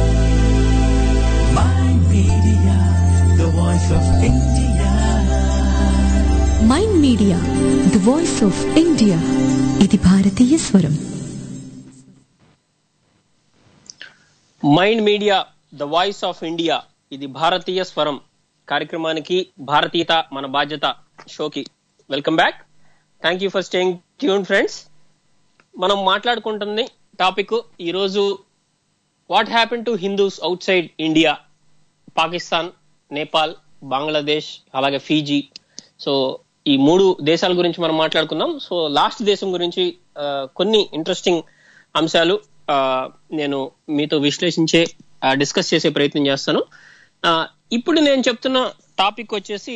Mind Media, the voice of India.
Mind media the voice of India ఇది భారతీయ స్వరం.
Mind media the voice of India ఇది భారతీయ స్వరం కార్యక్రమానికి భారతీయత మన బాధ్యత షోకి welcome back. Thank you for staying tune friends. మనం మాట్లాడుకుంటుంది టాపిక్ ఈరోజు what happen to Hindus outside India, Pakistan, Nepal, Bangladesh, అలాగే ఫీజీ. సో ఈ మూడు దేశాల గురించి మనం మాట్లాడుకుందాం. సో లాస్ట్ దేశం గురించి కొన్ని ఇంట్రెస్టింగ్ అంశాలు నేను మీతో విశ్లేషించే డిస్కస్ చేసే ప్రయత్నం చేస్తాను. ఇప్పుడు నేను చెప్తున్న టాపిక్ వచ్చేసి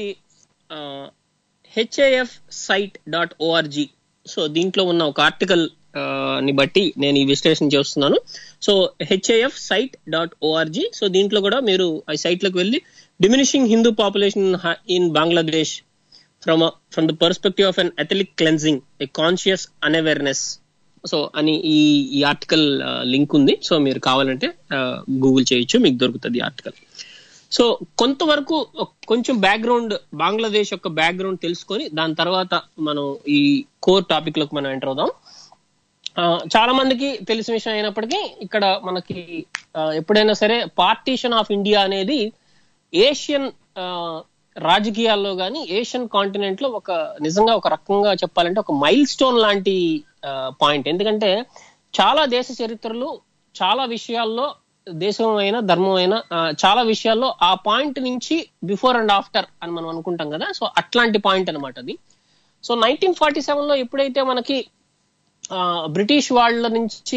HAF site dot ORG. So దీంట్లో ఉన్న ఒక ఆర్టికల్ ని బట్టి నేను ఈ విశ్లేషణ చేస్తున్నాను. So HAF site dot ORG. So దీంట్లో కూడా మీరు ఆ సైట్ లోకి వెళ్ళి diminishing Hindu population in Bangladesh from from the perspective of an ethnic cleansing, a conscious unawareness so అని ఈ ఈ ఆర్టికల్ లింక్ ఉంది. సో మీరు కావాలంటే గూగుల్ చేయొచ్చు, మీకు దొరుకుతుంది ఆర్టికల్. సో కొంతవరకు కొంచెం బ్యాక్గ్రౌండ్, బంగ్లాదేశ్ యొక్క బ్యాక్గ్రౌండ్ తెలుసుకొని దాని తర్వాత మనం ఈ కోర్ టాపిక్ లోకి మనం ఎంటర్ అవుదాం. చాలా మందికి తెలిసిన విషయం అయినప్పటికీ ఇక్కడ మనకి ఎప్పుడైనా సరే పార్టీషన్ ఆఫ్ ఇండియా అనేది ఏషియన్ రాజకీయాల్లో కానీ ఏషియన్ కాంటినెంట్ లో ఒక నిజంగా ఒక రకంగా చెప్పాలంటే ఒక మైల్ స్టోన్ లాంటి పాయింట్. ఎందుకంటే చాలా దేశ చరిత్రలు చాలా విషయాల్లో, దేశం అయినా ధర్మం అయినా చాలా విషయాల్లో ఆ పాయింట్ నుంచి బిఫోర్ అండ్ ఆఫ్టర్ అని మనం అనుకుంటాం కదా. సో అట్లాంటి పాయింట్ అనమాట అది. సో నైన్టీన్ ఫార్టీ సెవెన్ లో ఎప్పుడైతే మనకి బ్రిటిష్ వాళ్ళ నుంచి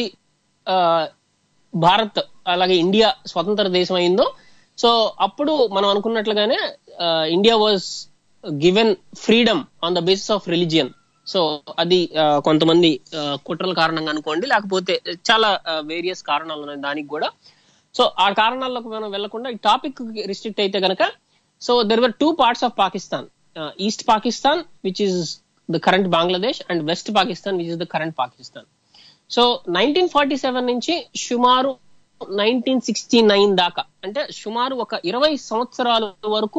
భారత్ అలాగే ఇండియా స్వతంత్ర దేశం అయిందో, సో అప్పుడు మనం అనుకున్నట్లుగానే India was given freedom on the basis of religion. So అది కొంతమంది కుట్రల కారణంగా అనుకోండి, లేకపోతే చాలా వేరియస్ కారణాలు ఉన్నాయి దానికి కూడా. సో ఆ కారణాలకు మనం వెళ్లకుండా ఈ టాపిక్ రిస్ట్రిక్ట్ అయితే గనక, so there were two parts of Pakistan, east Pakistan which is the current Bangladesh and west Pakistan which is the current Pakistan. So nineteen forty seven నుంచి సుమారు నైన్టీన్ సిక్స్టీ నైన్ దాకా, అంటే సుమారు ఒక ఇరవై సంవత్సరాల వరకు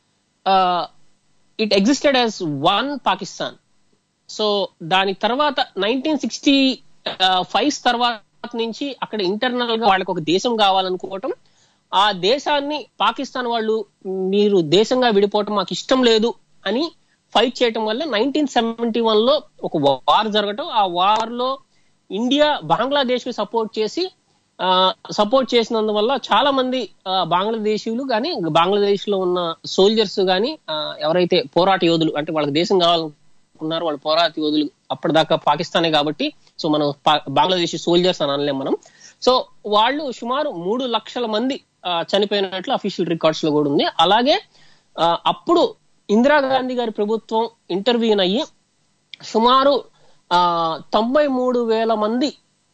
it existed as one Pakistan. So దాని తర్వాత నైన్టీన్ సిక్స్టీ ఫైవ్ తర్వాత నుంచి అక్కడ ఇంటర్నల్ గా వాళ్ళకి ఒక దేశం కావాలనుకోవటం, ఆ దేశాన్ని పాకిస్తాన్ వాళ్ళు మీరు దేశంగా విడిపోవటం మాకు ఇష్టం లేదు అని ఫైట్ చేయటం వల్ల నైన్టీన్ సెవెంటీ వన్ లో ఒక వార్ జరగటం, ఆ వార్ లో ఇండియా బంగ్లాదేశ్ కి సపోర్ట్ చేసి సపోర్ట్ చేసినందువల్ల చాలా మంది బంగ్లాదేశీయులు కానీ బంగ్లాదేశ్ లో ఉన్న సోల్జర్స్ కానీ ఎవరైతే పోరాట యోధులు, అంటే వాళ్ళకి దేశం కావాలనుకున్నారో వాళ్ళ పోరాట యోధులు అప్పటిదాకా పాకిస్తానే కాబట్టి సో మనం బంగ్లాదేశీ సోల్జర్స్ అని అనలేం మనం. సో వాళ్ళు సుమారు మూడు లక్షల మంది చనిపోయినట్లు అఫీషియల్ రికార్డ్స్ లో కూడా ఉంది. అలాగే అప్పుడు ఇందిరాగాంధీ గారి ప్రభుత్వం ఇంటర్వ్యూన్ అయ్యి సుమారు ఆ తొంభై మూడు వేల మంది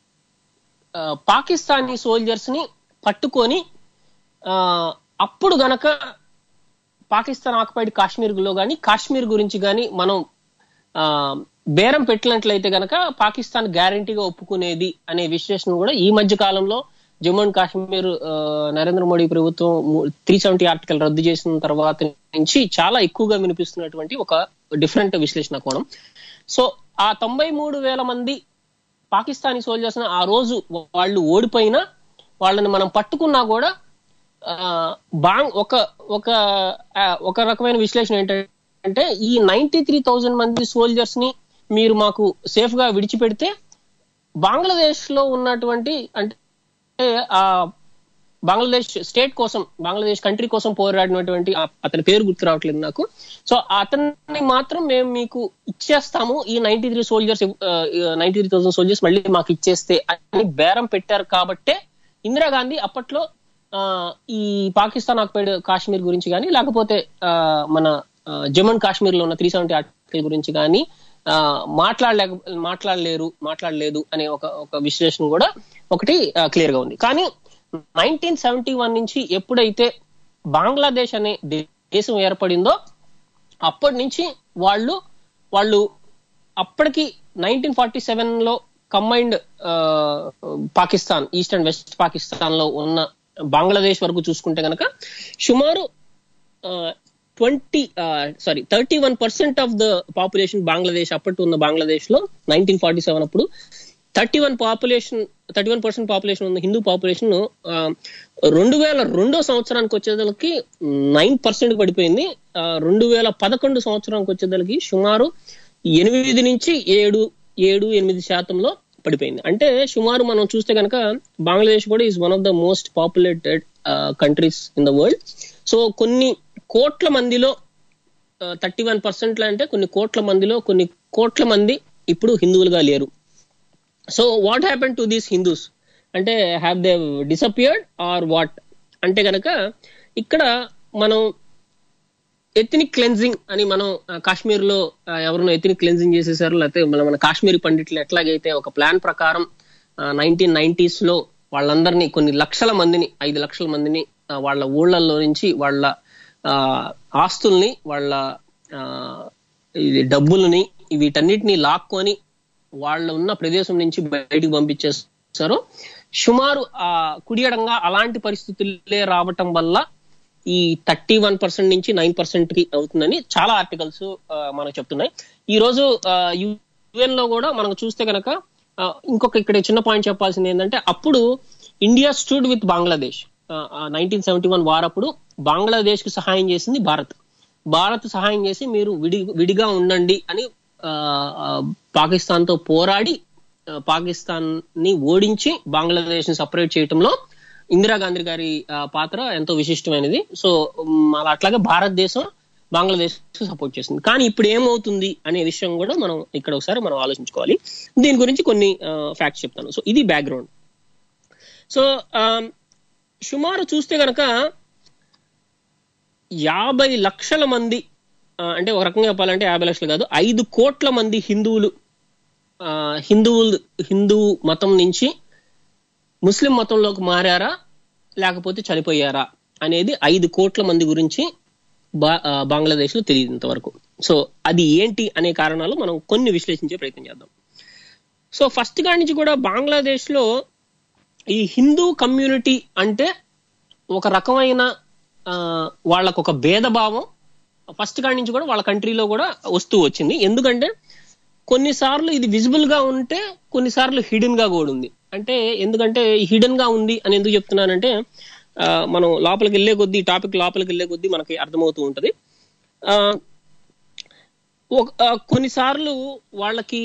పాకిస్తానీ సోల్జర్స్ ని పట్టుకొని ఆ అప్పుడు గనక పాకిస్తాన్ ఆక్యుపైడ్ కాశ్మీర్ లో గాని కాశ్మీర్ గురించి గాని మనం ఆ బేరం పెట్టినట్లయితే గనక పాకిస్తాన్ గ్యారంటీగా ఒప్పుకునేది అనే విశ్లేషణ కూడా ఈ మధ్య కాలంలో జమ్మూ అండ్ కాశ్మీర్ నరేంద్ర మోడీ ప్రభుత్వం త్రీ సెవెంటీ ఆర్టికల్ రద్దు చేసిన తర్వాత నుంచి చాలా ఎక్కువగా వినిపిస్తున్నటువంటి ఒక డిఫరెంట్ విశ్లేషణ కోణం. సో ఆ తొంభై మూడు వేల మంది పాకిస్తానీ సోల్జర్స్ ఆ రోజు వాళ్ళు ఓడిపోయినా వాళ్ళని మనం పట్టుకున్నా కూడా బాంగ్ ఒక ఒక ఒక రకమైన విశ్లేషణ ఏంటంటే ఈ నైన్టీ త్రీ థౌజండ్ మంది సోల్జర్స్ ని మీరు మాకు సేఫ్ గా విడిచిపెడితే బంగ్లాదేశ్ లో ఉన్నటువంటి అంటే ఆ బంగ్లాదేశ్ స్టేట్ కోసం బంగ్లాదేశ్ కంట్రీ కోసం పోరాడినటువంటి అతని పేరు గుర్తు రావట్లేదు నాకు. సో అతన్ని మాత్రం మేము మీకు ఇచ్చేస్తాము, ఈ ninety three soldiers ninety three thousand soldiers మళ్ళీ మాకు ఇచ్చేస్తే అని బేరం పెట్టారు. కాబట్టే ఇందిరాగాంధీ అప్పట్లో ఆ ఈ పాకిస్తాన్ ఆక్యుపైడ్ కాశ్మీర్ గురించి కానీ లేకపోతే ఆ మన జమ్మూ అండ్ కాశ్మీర్ లో ఉన్న త్రీ సెవెంటీ ఆర్టికల్ గురించి కానీ ఆ మాట్లాడలేక మాట్లాడలేరు మాట్లాడలేదు అనే ఒక ఒక విశ్లేషణ కూడా ఒకటి క్లియర్ గా ఉంది. కానీ నైన్టీన్ సెవెంటీ వన్ నుంచి ఎప్పుడైతే బంగ్లాదేశ్ అనే దేశం ఏర్పడిందో అప్పటి నుంచి వాళ్ళు వాళ్ళు అప్పటికి నైన్టీన్ ఫార్టీ సెవెన్ లో combined Pakistan, east and west Pakistan లో ఉన్న బంగ్లాదేశ్ వరకు చూసుకుంటే కనుక సుమారు twenty sorry thirty one percent of the population Bangladesh అప్పటి ఉన్న బంగ్లాదేశ్ లో నైన్టీన్ ఫార్టీ సెవెన్ అప్పుడు thirty one population thirty one percent population ఉన్న హిందూ పాపులేషన్ రెండు వేల రెండో సంవత్సరానికి వచ్చేదలకి నైన్ పర్సెంట్ పడిపోయింది. రెండు వేల పదకొండు సంవత్సరానికి వచ్చేదలకి సుమారు ఎనిమిది నుంచి ఏడు ఏడు ఎనిమిది శాతంలో పడిపోయింది. అంటే సుమారు మనం చూస్తే కనుక బంగ్లాదేశ్ కూడా is one of the most populated countries in the world. So కొన్ని కోట్ల మందిలో థర్టీ వన్ పర్సెంట్ అంటే కొన్ని కోట్ల మందిలో కొన్ని కోట్ల మంది ఇప్పుడు హిందువులుగా లేరు. So what happen to these Hindus అంటే have they disappeared or what అంటే కనుక ఇక్కడ మనం ఎథనిక్ క్లెన్జింగ్ అని మనం కాశ్మీర్ లో ఎవరినో ఎథనిక్ క్లెన్జింగ్ చేసేసారు, లేకపోతే మన మన కాశ్మీరీ పండిట్లు ఎట్లాగైతే ఒక ప్లాన్ ప్రకారం నైన్టీన్ నైన్టీస్ లో వాళ్ళందరినీ కొన్ని లక్షల మందిని ఐదు లక్షల మందిని వాళ్ళ ఊళ్ళల్లో నుంచి వాళ్ళ ఆస్తుల్ని వాళ్ళ డబ్బుల్ని వీటన్నిటిని లాక్కొని వాళ్ళ ఉన్న ప్రదేశం నుంచి బయటికి పంపించేస్తారో సుమారు ఆ కుడియడంగా అలాంటి పరిస్థితులే రావటం వల్ల ఈ థర్టీ వన్ పర్సెంట్ నుంచి నైన్ పర్సెంట్ కి అవుతుందని చాలా ఆర్టికల్స్ మనకు చెప్తున్నాయి. ఈ రోజు యుఎన్ లో కూడా మనం చూస్తే కనుక ఇంకొక ఇక్కడ చిన్న పాయింట్ చెప్పాల్సింది ఏంటంటే అప్పుడు India stood with Bangladesh. Nineteen seventy one వారప్పుడు బంగ్లాదేశ్ కు సహాయం చేసింది భారత్. భారత్ సహాయం చేసి మీరు విడి విడిగా ఉండండి అని పాకిస్తాన్ తో పోరాడి పాకిస్తాన్ ని ఓడించి బంగ్లాదేశ్ ని సపరేట్ చేయటంలో ఇందిరాగాంధీ గారి పాత్ర ఎంతో విశిష్టమైనది. సో అలా అట్లాగే భారతదేశం బంగ్లాదేశ్ సపోర్ట్ చేసింది. కానీ ఇప్పుడు ఏమవుతుంది అనే విషయం కూడా మనం ఇక్కడ ఒకసారి మనం ఆలోచించుకోవాలి. దీని గురించి కొన్ని ఫ్యాక్ట్స్ చెప్తాను. సో ఇది బ్యాక్గ్రౌండ్. సో సుమారు చూస్తే కనుక యాభై లక్షల మంది అంటే ఒక రకంగా చెప్పాలంటే యాభై లక్షలు కాదు ఐదు కోట్ల మంది హిందువులు హిందువులు హిందూ మతం నుంచి ముస్లిం మతంలోకి మారారా లేకపోతే చనిపోయారా అనేది ఐదు కోట్ల మంది గురించి బంగ్లాదేశ్ లో తెలియదు ఇంతవరకు. సో అది ఏంటి అనే కారణాలు మనం కొన్ని విశ్లేషించే ప్రయత్నం చేద్దాం. సో ఫస్ట్ కాడి నుంచి కూడా బంగ్లాదేశ్ లో ఈ హిందూ కమ్యూనిటీ అంటే ఒక రకమైన వాళ్ళకు ఒక భేదభావం ఫస్ట్ కాడి నుంచి కూడా వాళ్ళ కంట్రీలో కూడా వస్తూ వచ్చింది. ఎందుకంటే కొన్నిసార్లు ఇది విజిబుల్ గా ఉంటే కొన్నిసార్లు హిడెన్ గా కూడా ఉంది. అంటే ఎందుకంటే హిడెన్ గా ఉంది అని ఎందుకు చెప్తున్నానంటే మనం లోపలికి వెళ్లే కొద్దీ టాపిక్ లోపలికి వెళ్లే కొద్దీ మనకి అర్థమవుతూ ఉంటది. కొన్నిసార్లు వాళ్ళకి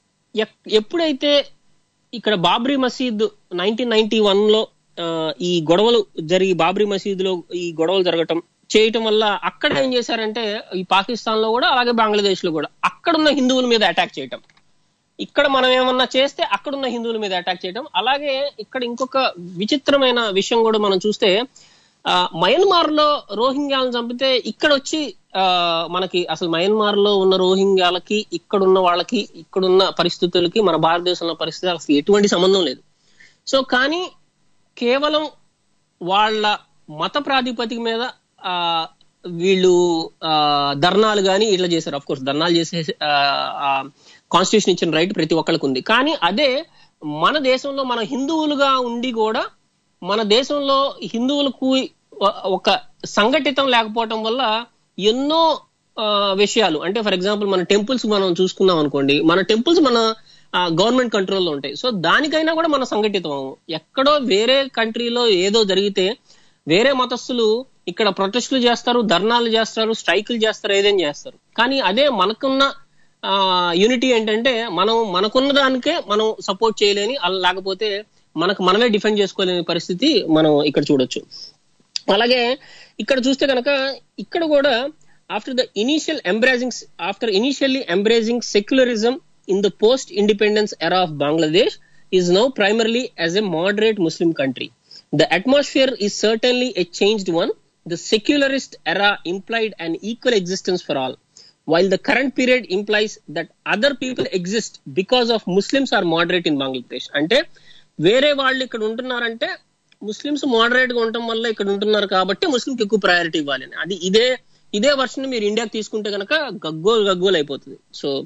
ఎప్పుడైతే ఇక్కడ బాబ్రీ మసీద్ నైన్టీన్ నైన్టీ వన్ లో ఈ గొడవలు జరిగి బాబ్రీ మసీదులో ఈ గొడవలు జరగటం చేయటం వల్ల అక్కడ ఏం చేశారంటే ఈ పాకిస్తాన్ లో కూడా అలాగే బంగ్లాదేశ్ లో కూడా అక్కడున్న హిందువుల మీద అటాక్ చేయటం, ఇక్కడ మనం ఏమన్నా చేస్తే అక్కడున్న హిందువుల మీద అటాక్ చేయటం. అలాగే ఇక్కడ ఇంకొక విచిత్రమైన విషయం కూడా మనం చూస్తే ఆ మయన్మార్ లో రోహింగ్యాలను చంపితే ఇక్కడ వచ్చి ఆ మనకి అసలు మయన్మార్ లో ఉన్న రోహింగ్యాలకి ఇక్కడున్న వాళ్ళకి ఇక్కడున్న పరిస్థితులకి మన భారతదేశంలో పరిస్థితి అసలు ఎటువంటి సంబంధం లేదు. సో కానీ కేవలం వాళ్ళ మత ప్రాతిపదిక మీద ఆ వీళ్ళు ఆ ధర్నాలు కానీ ఇట్లా చేశారు. అఫ్ కోర్స్ ధర్నాలు చేసే కాన్స్టిట్యూషన్ ఇచ్చిన రైట్ ప్రతి ఒక్కరికి ఉంది. కానీ అదే మన దేశంలో మన హిందువులుగా ఉండి కూడా మన దేశంలో హిందువులకు ఒక సంఘటితం లేకపోవటం వల్ల ఎన్నో విషయాలు అంటే ఫర్ ఎగ్జాంపుల్ మన టెంపుల్స్ మనం చూసుకున్నాం అనుకోండి, మన టెంపుల్స్ మన గవర్నమెంట్ కంట్రోల్లో ఉంటాయి. సో దానికైనా కూడా మన సంఘటితం ఎక్కడో వేరే కంట్రీలో ఏదో జరిగితే వేరే మతస్థులు ఇక్కడ ప్రొటెస్టులు చేస్తారు, ధర్నాలు చేస్తారు, స్ట్రైకులు చేస్తారు, ఏదేం చేస్తారు. కానీ అదే మనకున్న ఆ యూనిటీ ఏంటంటే మనం మనకున్న దానికే మనం సపోర్ట్ చేయలేని లేకపోతే మనకు మనమే డిఫెండ్ చేసుకోలేని పరిస్థితి మనం ఇక్కడ చూడొచ్చు. అలాగే ఇక్కడ చూస్తే కనుక ఇక్కడ కూడా after the initial embracing after initially embracing secularism in the post independence era of Bangladesh is now primarily as a moderate Muslim country. The atmosphere is certainly a changed one. The secularist era implied an equal existence for all, while the current period implies that other people exist because of Muslims are moderate in Bangladesh. అంటే వేరే వాళ్ళు ఇక్కడ ఉంటున్నారంటే ముస్లిమ్స్ మోడరేట్ గా ఉండటం వల్ల ఇక్కడ ఉంటున్నారు కాబట్టి ముస్లింకి ఎక్కువ ప్రయారిటీ ఇవ్వాలి అని. అది ఇదే ఇదే వర్షన్ మీరు ఇండియాకి తీసుకుంటే కనుక గగ్గోలు గగ్గోలు అయిపోతుంది. సో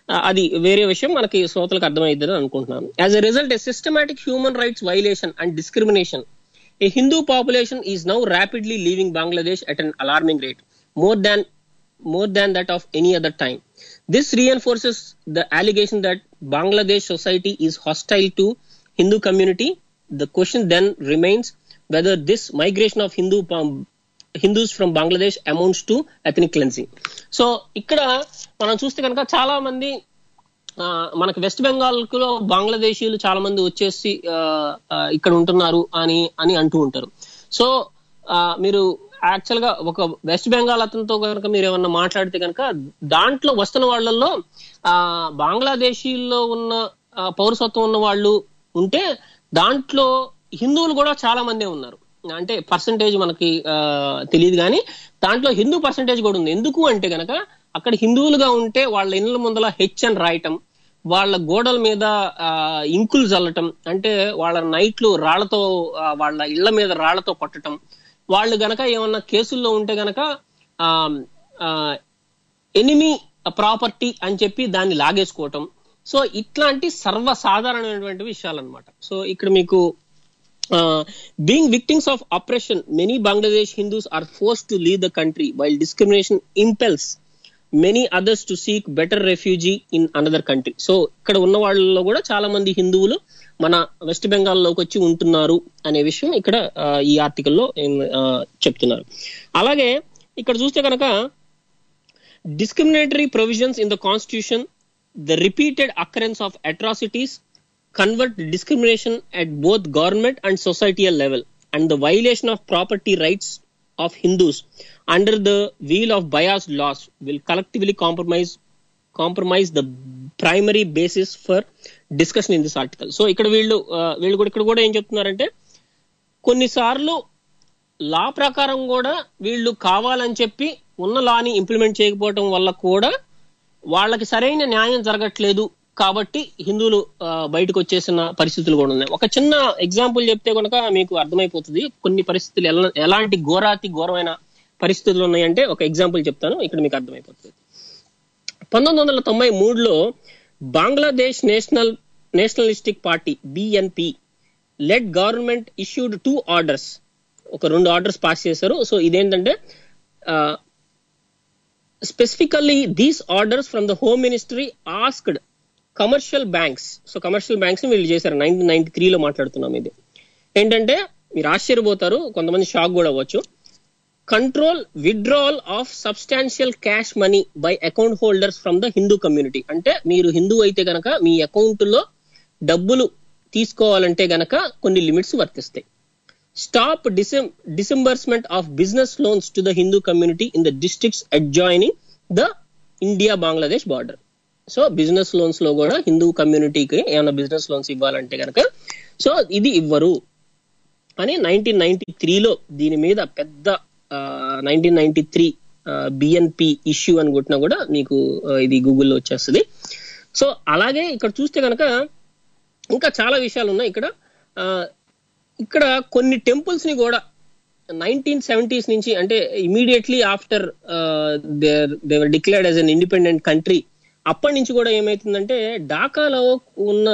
అది వేరే విషయం, మనకి శ్రోతలకు అర్థమైందని అనుకుంటున్నాను. As a result a systematic human rights violation and discrimination, a Hindu population is now rapidly leaving Bangladesh at an alarming rate, more than more than that of any other time. This reinforces the allegation that Bangladesh society is hostile to Hindu community. The question then remains whether this migration of Hindu Hindus from Bangladesh amounts to ethnic cleansing. So ikkada మనం చూస్తే కనుక చాలా మంది మనకి వెస్ట్ బెంగాల్ లో బంగ్లాదేశీయులు చాలా మంది వచ్చేసి ఇక్కడ ఉంటున్నారు అని అని అంటూ ఉంటారు. సో మీరు యాక్చువల్ గా ఒక వెస్ట్ బెంగాల్ అతనితో కనుక మీరు ఏమన్నా మాట్లాడితే కనుక దాంట్లో వస్తున్న వాళ్ళల్లో ఆ బంగ్లాదేశీల్లో ఉన్న పౌరసత్వం ఉన్న వాళ్ళు ఉంటే దాంట్లో హిందువులు కూడా చాలా మందే ఉన్నారు. అంటే పర్సంటేజ్ మనకి ఆ తెలియదు కానీ దాంట్లో హిందూ పర్సంటేజ్ కూడా ఉంది. ఎందుకు అంటే కనుక అక్కడ హిందువులుగా ఉంటే వాళ్ళ ఇళ్ళ ముందల హెచ్ అని రాయటం, వాళ్ళ గోడల మీద ఆ ఇంకులు చల్లటం, అంటే వాళ్ళ నైట్లు రాళ్లతో వాళ్ళ ఇళ్ల మీద రాళ్లతో కొట్టడం, వాళ్ళు గనక ఏమన్నా కేసుల్లో ఉంటే గనక ఆ ఎనిమీ ప్రాపర్టీ అని చెప్పి దాన్ని లాగేసుకోవటం. సో ఇట్లాంటి సర్వసాధారణమైనటువంటి విషయాలు అనమాట. సో ఇక్కడ మీకు being victims of oppression, many Bangladesh Hindus are forced to leave the country while discrimination impels many others to seek better refugee in another country. So ఇక్కడ ఉన్న వాళ్ళలో కూడా చాలా మంది హిందువులు మన వెస్ట్ బెంగాల్లోకి వచ్చి ఉంటున్నారు అనే విషయం ఇక్కడ ఈ ఆర్టికల్లో చెప్తున్నారు. అలాగే ఇక్కడ చూస్తే కనుక discriminatory provisions in the constitution, the repeated occurrence of atrocities convert discrimination at both government and societal level, and the violation of property rights of Hindus under the wheel of biased laws will collectively compromise compromise the primary basis for discussion in this article. So ఇక్కడ వీళ్ళు వీళ్ళు కూడా ఇక్కడ కూడా ఏం చెప్తున్నారంటే కొన్నిసార్లు లా ప్రకారం కూడా వీళ్ళు కావాలని చెప్పి ఉన్న లాని ఇంప్లిమెంట్ చేయకపోవటం వల్ల కూడా వాళ్ళకి సరైన న్యాయం జరగట్లేదు కాబట్టి హిందువులు బయటకు వచ్చేసిన పరిస్థితులు కూడా ఉన్నాయి. ఒక చిన్న ఎగ్జాంపుల్ చెప్తే కనుక మీకు అర్థమైపోతుంది కొన్ని పరిస్థితులు ఎలా ఎలాంటి ఘోరాతి ఘోరమైన పరిస్థితులు ఉన్నాయంటే ఒక ఎగ్జాంపుల్ చెప్తాను, ఇక్కడ మీకు అర్థమైపోతుంది. పంతొమ్మిది వందల తొంభై మూడులో Bangladesh national nationalistic party BNP led government issued two orders, ఒక రెండు ఆర్డర్స్ పాస్ చేశారు. సో ఇదేంటంటే specifically these orders from the home ministry asked commercial banks, so commercial banks వీళ్ళు చేశారు. నైన్టీన్ నైన్టీ త్రీలో మాట్లాడుతున్నాం. ఇది ఏంటంటే మీరు ఆశ్చర్యపోతారు, కొంతమంది షాక్ కూడా అవ్వచ్చు. Control withdrawal of substantial cash money by account holders from the Hindu community. అంటే మీరు హిందూ అయితే గనక మీ అకౌంట్ లో డబ్బులు తీసుకోవాలంటే గనక కొన్ని లిమిట్స్ వర్తిస్తాయి. స్టాప్ డిసెం disbursement of business loans to the Hindu community in the districts adjoining the India Bangladesh border. So business loans లో కూడా హిందూ కమ్యూనిటీకి ఏమైనా బిజినెస్ లోన్స్ ఇవ్వాలంటే కనుక సో ఇది ఇవ్వరు అని నైన్టీన్ నైన్టీ త్రీలో దీని మీద పెద్ద nineteen ninety three BNP issue అని కొట్టినా కూడా మీకు ఇది గూగుల్లో వచ్చేస్తుంది. సో అలాగే ఇక్కడ చూస్తే కనుక ఇంకా చాలా విషయాలు ఉన్నాయి. ఇక్కడ ఇక్కడ కొన్ని టెంపుల్స్ ని కూడా నైన్టీన్ సెవెంటీస్ నుంచి, అంటే immediately after there they were declared as an independent country, అప్పటి నుంచి కూడా ఏమైతుందంటే ఢాకాలో ఉన్న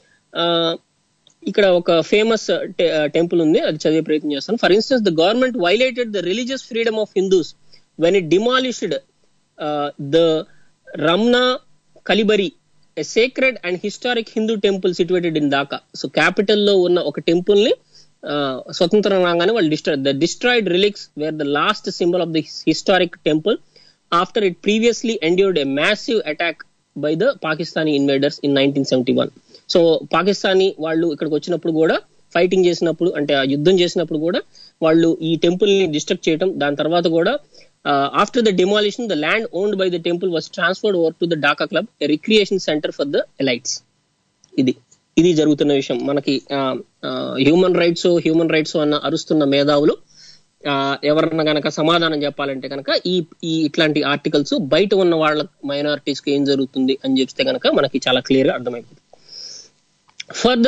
ఇక్కడ ఒక ఫేమస్ టెంపుల్ ఉంది, అది చదివే ప్రయత్నం చేస్తాను. For instance the government violated the religious freedom of Hindus when it demolished the Ramna Kalibari, a sacred and historic Hindu temple situated in Dhaka. So capital లో ఉన్న ఒక టెంపుల్ ని స్వతంత్రం రాగానే వాళ్ళు destroy the destroyed relics were the last symbol of the historic temple after it previously endured a massive attack by the Pakistani invaders in nineteen seventy-one. So Pakistani వాళ్ళు ఇక్కడికి వచ్చినప్పుడు కూడా ఫైటింగ్ చేసినప్పుడు, అంటే యుద్ధం చేసినప్పుడు కూడా వాళ్ళు ఈ టెంపుల్ ని డిస్ట్రక్ట్ చేయడం, దాని తర్వాత కూడా after the demolition the land owned by the temple was transferred over to the Dhaka club, a recreation centre for the elites. ఇది ఇది జరుగుతున్న విషయం. మనకి హ్యూమన్ రైట్స్ హ్యూమన్ రైట్స్ అన్న అరుస్తున్న మేధావులు ఎవరన్నా గనక సమాధానం చెప్పాలంటే కనుక ఈ ఈ ఇట్లాంటి ఆర్టికల్స్ బయట ఉన్న వాళ్ళ మైనారిటీస్ కి ఏం జరుగుతుంది అని చెప్తే కనుక మనకి చాలా క్లియర్ గా అర్థమైపోతుంది. Further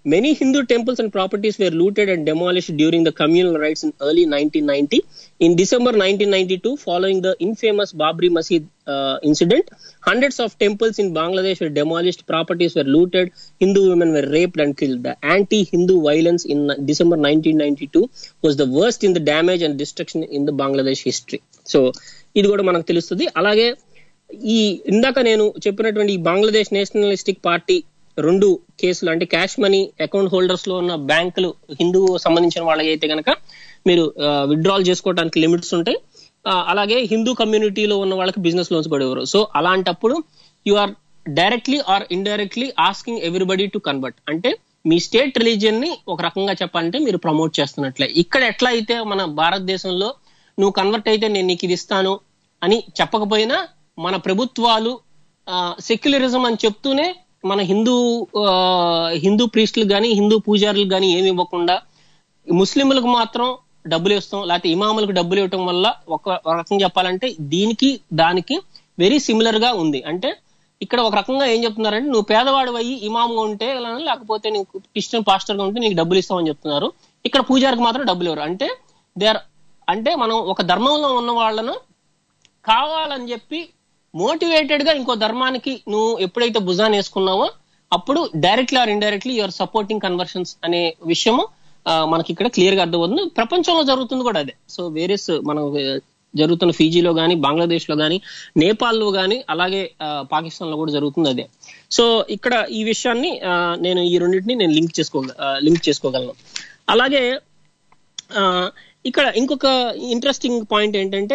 Many Hindu temples and properties were looted and demolished during the communal riots in early nineteen ninety. In December nineteen ninety-two, following the infamous Babri Masjid uh, incident, hundreds of temples in Bangladesh were demolished, properties were looted, Hindu women were raped and killed. The anti-Hindu violence in December nineteen ninety-two was the worst in the damage and destruction in the Bangladesh history. So, ఇది కూడా మనకు తెలుస్తుంది. అలాగే ఈ ఇందాక నేను చెప్పినటువంటి బంగ్లాదేశ్ నేషనలిస్టిక్ పార్టీ రెండు కేసులు అంటే క్యాష్ మనీ అకౌంట్ హోల్డర్స్ లో ఉన్న బ్యాంకులు హిందూ సంబంధించిన వాళ్ళకి అయితే కనుక మీరు విత్డ్రాల్ చేసుకోవడానికి లిమిట్స్ ఉంటాయి. అలాగే హిందూ కమ్యూనిటీలో ఉన్న వాళ్ళకి బిజినెస్ లోన్స్ కూడా ఇవ్వరు. సో అలాంటప్పుడు you are directly or indirectly asking everybody to convert. అంటే మీ స్టేట్ రిలీజియన్ ని ఒక రకంగా చెప్పాలంటే మీరు ప్రమోట్ చేస్తున్నట్లే. ఇక్కడ ఎట్లా అయితే మన భారతదేశంలో నువ్వు కన్వర్ట్ అయితే నేను నీకు ఇది ఇస్తాను అని చెప్పకపోయినా మన ప్రభుత్వాలు సెక్యులరిజం అని చెప్తూనే మన హిందూ హిందూ ప్రీస్టులకు కానీ హిందూ పూజారులకు కానీ ఏమి ఇవ్వకుండా ముస్లింలకు మాత్రం డబ్బులు ఇస్తాం, లేకపోతే ఇమాములకు డబ్బులు ఇవ్వటం వల్ల ఒక రకంగా చెప్పాలంటే దీనికి దానికి వెరీ సిమిలర్ గా ఉంది. అంటే ఇక్కడ ఒక రకంగా ఏం చెప్తున్నారంటే నువ్వు పేదవాడు అయ్యి ఇమామ్గా ఉంటే లేకపోతే నీకు క్రిస్టియన్ పాస్టర్ గా ఉంటే నీకు డబ్బులు ఇస్తామని చెప్తున్నారు. ఇక్కడ పూజారికి మాత్రం డబ్బులు ఇవ్వరు. అంటే దే ఆర్ అంటే మనం ఒక ధర్మంలో ఉన్న వాళ్ళను కావాలని చెప్పి మోటివేటెడ్ గా ఇంకో ధర్మానికి నువ్వు ఎప్పుడైతే భుజాన్ని వేసుకున్నావో అప్పుడు directly or indirectly you are supporting conversions అనే విషయము మనకి ఇక్కడ క్లియర్ గా అర్థమవుతుంది. ప్రపంచంలో జరుగుతుంది కూడా అదే. సో వేరియస్ మనం జరుగుతున్న ఫీజీలో కానీ బంగ్లాదేశ్ లో కానీ నేపాల్లో కానీ అలాగే పాకిస్తాన్ లో కూడా జరుగుతుంది అదే. సో ఇక్కడ ఈ విషయాన్ని నేను ఈ రెండింటిని నేను లింక్ చేసుకో లింక్ చేసుకోగలను. అలాగే ఇక్కడ ఇంకొక ఇంట్రెస్టింగ్ పాయింట్ ఏంటంటే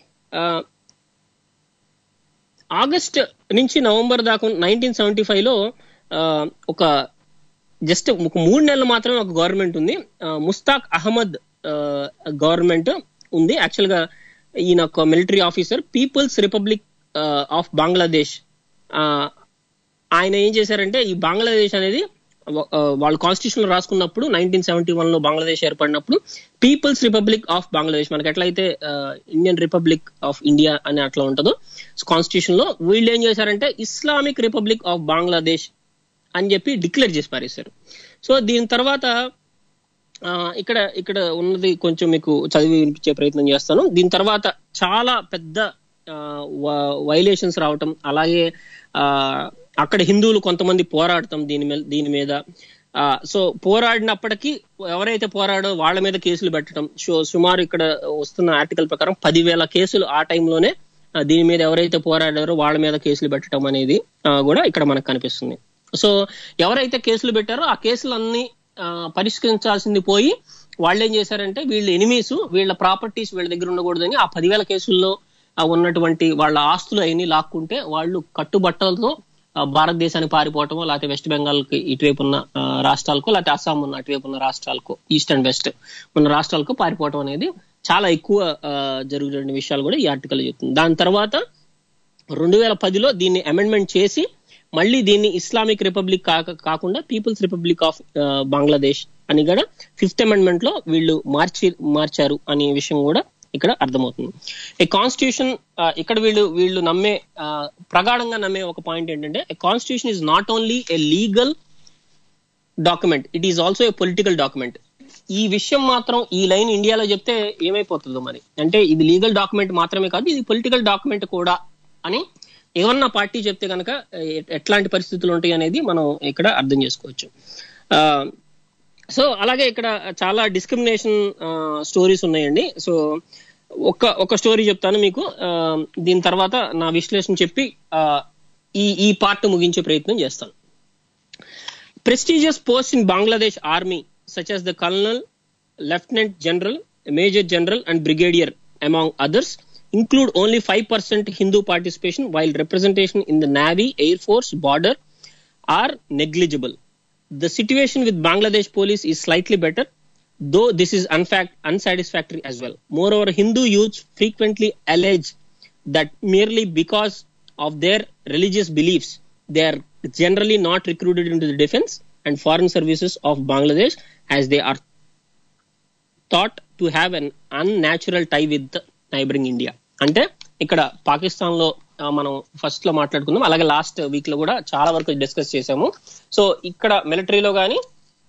ఆగస్ట్ నుంచి నవంబర్ దాకా నైన్టీన్ సెవెంటీ ఫైవ్ లో ఒక జస్ట్ ఒక మూడు నెలలు మాత్రమే ఒక గవర్నమెంట్ ఉంది. ముస్తాక్ అహ్మద్ గవర్నమెంట్ ఉంది. యాక్చువల్ గా ఈయన ఒక military officer, people's republic of Bangladesh. ఆయన ఏం చేశారంటే ఈ బంగ్లాదేశ్ అనేది వాళ్ళు కాన్స్టిట్యూషన్ లో రాసుకున్నప్పుడు నైన్టీన్ సెవెంటీ వన్ లో బంగ్లాదేశ్ ఏర్పడినప్పుడు పీపుల్స్ రిపబ్లిక్ ఆఫ్ బంగ్లాదేశ్, మనకి ఎట్లయితే ఇండియన్ రిపబ్లిక్ ఆఫ్ ఇండియా అని అట్లా ఉంటుందో కాన్స్టిట్యూషన్ లో, వీళ్ళు ఏం చేశారంటే ఇస్లామిక్ రిపబ్లిక్ ఆఫ్ బంగ్లాదేశ్ అని చెప్పి డిక్లేర్ చేసి పారేశారు. సో దీని తర్వాత ఇక్కడ ఇక్కడ ఉన్నది కొంచెం మీకు చదివి వినిపించే ప్రయత్నం చేస్తాను. దీని తర్వాత చాలా పెద్ద వైలేషన్స్ రావటం, అలాగే ఆ అక్కడ హిందువులు కొంతమంది పోరాడటం దీని మీద దీని మీద సో పోరాడినప్పటికీ ఎవరైతే పోరాడో వాళ్ళ మీద కేసులు పెట్టడం. సో సుమారు ఇక్కడ వస్తున్న ఆర్టికల్ ప్రకారం పదివేల కేసులు ఆ టైంలోనే దీని మీద ఎవరైతే పోరాడారో వాళ్ళ మీద కేసులు పెట్టడం అనేది కూడా ఇక్కడ మనకు కనిపిస్తుంది. సో ఎవరైతే కేసులు పెట్టారో ఆ కేసులన్నీ పరిష్కరించాల్సింది పోయి వాళ్ళు ఏం చేశారంటే వీళ్ళ ఎనిమీస్, వీళ్ళ ప్రాపర్టీస్ వీళ్ళ దగ్గర ఉండకూడదని ఆ పదివేల కేసుల్లో ఉన్నటువంటి వాళ్ళ ఆస్తులు అవన్నీ లాక్కుంటే వాళ్ళు కట్టుబట్టలతో భారతదేశానికి పారిపోవటమో, లేకపోతే వెస్ట్ బెంగాల్ కి ఇటువైపు ఉన్న రాష్ట్రాలకు, లేకపోతే అస్సాం ఉన్న అటువైపు ఉన్న రాష్ట్రాలకు, ఈస్ట్ అండ్ వెస్ట్ ఉన్న రాష్ట్రాలకు పారిపోవటం అనేది చాలా ఎక్కువ జరుగుతున్న విషయాలు కూడా ఈ ఆర్టికల్ చెప్తుంది. దాని తర్వాత రెండు వేల పదిలో దీన్ని అమెండ్మెంట్ చేసి మళ్ళీ దీన్ని ఇస్లామిక్ రిపబ్లిక్ కాక కాకుండా పీపుల్స్ రిపబ్లిక్ ఆఫ్ బంగ్లాదేశ్ అని కూడా ఫిఫ్త్ అమెండ్మెంట్ లో వీళ్ళు మార్చి మార్చారు అనే విషయం కూడా ఇక్కడ అర్థమవుతుంది. ఏ కాన్స్టిట్యూషన్ ఇక్కడ వీళ్ళు వీళ్ళు నమ్మే ప్రగాఢంగా నమ్మే ఒక పాయింట్ ఏంటంటే a constitution is not only a legal document, it is also a political document. ఈ విషయం మాత్రం ఈ లైన్ ఇండియాలో చెప్తే ఏమైపోతుందో మరి, అంటే ఇది లీగల్ డాక్యుమెంట్ మాత్రమే కాదు ఇది పొలిటికల్ డాక్యుమెంట్ కూడా అని ఏమన్నా పార్టీ చెప్తే కనుక ఎట్లాంటి పరిస్థితులు ఉంటాయి అనేది మనం ఇక్కడ అర్థం చేసుకోవచ్చు. సో అలాగే ఇక్కడ చాలా డిస్క్రిమినేషన్ స్టోరీస్ ఉన్నాయండి. సో ఒక ఒక స్టోరీ చెప్తాను మీకు, దీని తర్వాత నా విశ్లేషణ చెప్పి ఈ ఈ పార్ట్ ముగించే ప్రయత్నం చేస్తాను. Prestigious post in Bangladesh army such as the colonel, lieutenant general, major general and brigadier among others include only five percent Hindu participation, while representation in the Navy, Air Force, border are negligible. The situation with Bangladesh police is slightly better, though this is unfact, unsatisfactory as well. Moreover, Hindu youths frequently allege that merely because of their religious beliefs, they are generally not recruited into the defense and foreign services of Bangladesh, as they are thought to have an unnatural tie with the neighboring India. అంటే ఇక్కడ పాకిస్తాన్ లో మనం ఫస్ట్ లో మాట్లాడుకుందాం, అలాగే లాస్ట్ వీక్ లో కూడా చాలా వరకు డిస్కస్ చేసాము. సో ఇక్కడ మిలిటరీలో కానీ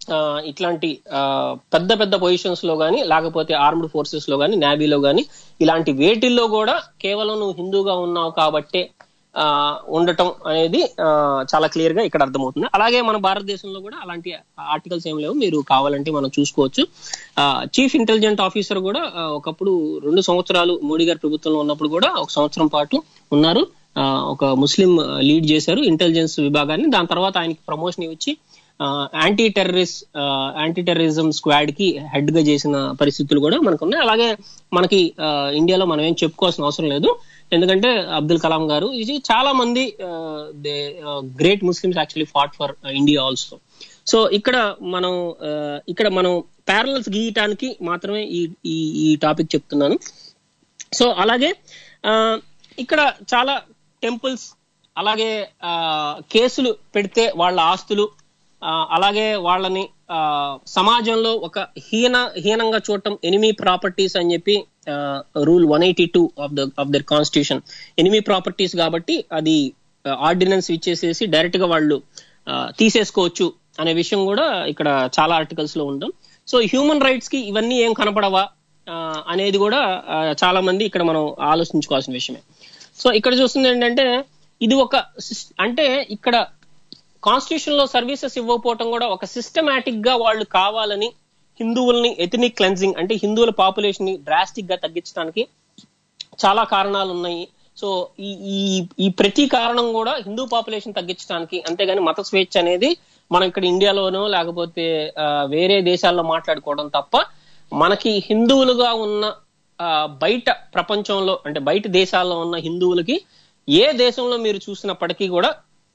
ఇట్లాంటి పెద్ద పెద్ద పొజిషన్స్ లో కానీ లేకపోతే ఆర్మ్డ్ ఫోర్సెస్ లో కానీ నేవీలో కానీ ఇలాంటి వేటిల్లో కూడా కేవలం నువ్వు హిందూగా ఉన్నావు కాబట్టే ఆ ఉండటం అనేది చాలా క్లియర్ గా ఇక్కడ అర్థమవుతుంది. అలాగే మన భారతదేశంలో కూడా అలాంటి ఆర్టికల్స్ ఏం లేవు, మీరు కావాలంటే మనం చూసుకోవచ్చు. చీఫ్ ఇంటెలిజెంట్ ఆఫీసర్ కూడా ఒకప్పుడు రెండు సంవత్సరాలు మోడీ గారి ప్రభుత్వంలో ఉన్నప్పుడు కూడా ఒక సంవత్సరం పాటు ఉన్నారు. ఒక ముస్లిం లీడ్ చేశారు ఇంటెలిజెన్స్ విభాగాన్ని. దాని తర్వాత ఆయనకి ప్రమోషన్ ఇచ్చి anti terrorist anti terrorism squad కి హెడ్ గా చేసిన పరిస్థితులు కూడా మనకు ఉన్నాయి. అలాగే మనకి ఇండియాలో మనం ఏం చెప్పుకోవాల్సిన అవసరం లేదు, ఎందుకంటే అబ్దుల్ కలాం గారు ఇది చాలా మంది great muslims actually fought for India also. So ఇక్కడ మనం ఇక్కడ మనం ప్యారలల్స్ గీయటానికి మాత్రమే ఈ ఈ టాపిక్ చెప్తున్నాను. సో అలాగే ఇక్కడ చాలా టెంపుల్స్ అలాగే కేసులు పెడితే వాళ్ళ ఆస్తులు అలాగే వాళ్ళని సమాజంలో ఒక హీన హీనంగా చూడటం, ఎనిమీ ప్రాపర్టీస్ అని చెప్పి rule one eighty two of the of the constitution enemy properties కాబట్టి అది ఆర్డినెన్స్ ఇచ్చేసేసి డైరెక్ట్ గా వాళ్ళు తీసేసుకోవచ్చు అనే విషయం కూడా ఇక్కడ చాలా ఆర్టికల్స్ లో ఉంటాం. సో హ్యూమన్ రైట్స్ కి ఇవన్నీ ఏం కనపడవా అనేది కూడా చాలా మంది ఇక్కడ మనం ఆలోచించుకోవాల్సిన విషయమే. సో ఇక్కడ చూస్తుంది ఏంటంటే ఇది ఒక అంటే ఇక్కడ కాన్స్టిట్యూషన్ లో సర్వీసెస్ ఇవ్వకపోవటం కూడా ఒక సిస్టమాటిక్ గా వాళ్ళు కావాలని హిందువుల్ని ఎథనిక్ క్లెన్జింగ్ అంటే హిందువుల పాపులేషన్ ని డ్రాస్టిక్ గా తగ్గించడానికి చాలా కారణాలు ఉన్నాయి. సో ఈ ఈ ప్రతి కారణం కూడా హిందూ పాపులేషన్ తగ్గించడానికి, అంతేగాని మత స్వేచ్ఛ అనేది మనం ఇక్కడ ఇండియాలోనో లేకపోతే వేరే దేశాల్లో మాట్లాడుకోవడం తప్ప మనకి హిందువులుగా ఉన్న బయట ప్రపంచంలో అంటే బయట దేశాల్లో ఉన్న హిందువులకి ఏ దేశంలో మీరు చూసినప్పటికీ కూడా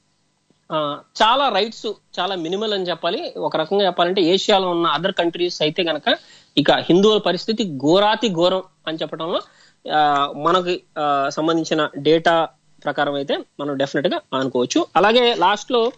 చాలా రైట్స్ చాలా మినిమల్ అని చెప్పాలి. ఒక రకంగా చెప్పాలంటే ఏషియాలో ఉన్న అదర్ కంట్రీస్ అయితే గనక ఇక హిందువుల పరిస్థితి ఘోరాతి ఘోరం అని చెప్పడంలో మనకి సంబంధించిన డేటా ప్రకారం అయితే మనం డెఫినెట్ గా అనుకోవచ్చు. అలాగే లాస్ట్ లో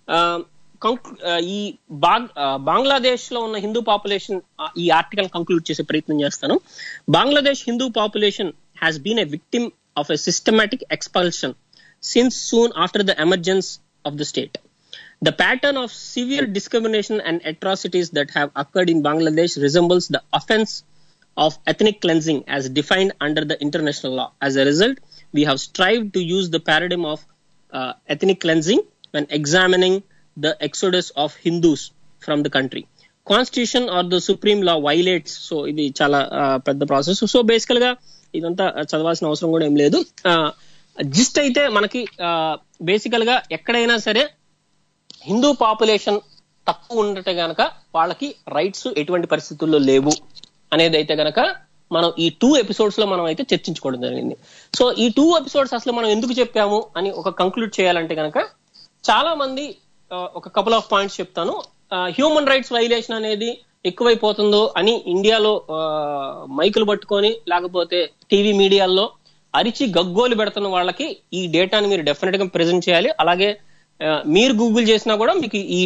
ఈ బంగ్లాదేశ్ లో ఉన్న హిందూ పాపులేషన్ ఈ ఆర్టికల్ కంక్లూడ్ చేసే ప్రయత్నం చేస్తాను. Bangladesh Hindu population has been a victim of a systematic expulsion since soon after the emergence of the state. The pattern of severe discrimination and atrocities that have occurred in Bangladesh resembles the offense of ethnic cleansing as defined under the international law. As a result, we have strived to use the paradigm of uh, ethnic cleansing when examining the exodus of Hindus from the country. Constitution or the supreme law violates, so ఇది చాలా పెద్ద ప్రాసెస్. సో బేసికల్ గా ఇదంతా చదవాల్సిన అవసరం కూడా ఏం లేదు. జిస్ట్ అయితే మనకి బేసికల్ గా ఎక్కడైనా సరే హిందూ పాపులేషన్ తక్కువ ఉండటే గనక వాళ్ళకి రైట్స్ ఎటువంటి పరిస్థితుల్లో లేవు అనేది అయితే గనక మనం ఈ టూ ఎపిసోడ్స్ లో మనం అయితే చర్చించుకోవడం జరిగింది. సో ఈ టూ ఎపిసోడ్స్ అసలు మనం ఎందుకు చెప్పాము అని ఒక కంక్లూడ్ చేయాలంటే గనక చాలా మంది ఒక కపుల్ ఆఫ్ పాయింట్స్ చెప్తాను. హ్యూమన్ రైట్స్ వైలేషన్ అనేది ఎక్కువైపోతుందో అని ఇండియాలో మైకులు పట్టుకొని లేకపోతే టీవీ మీడియాల్లో అరిచి గగ్గోలు పెడుతున్న వాళ్ళకి ఈ డేటాని మీరు డెఫినెట్ గా ప్రెజెంట్ చేయాలి. అలాగే మీరు గూగుల్ చేసినా కూడా మీకు ఈ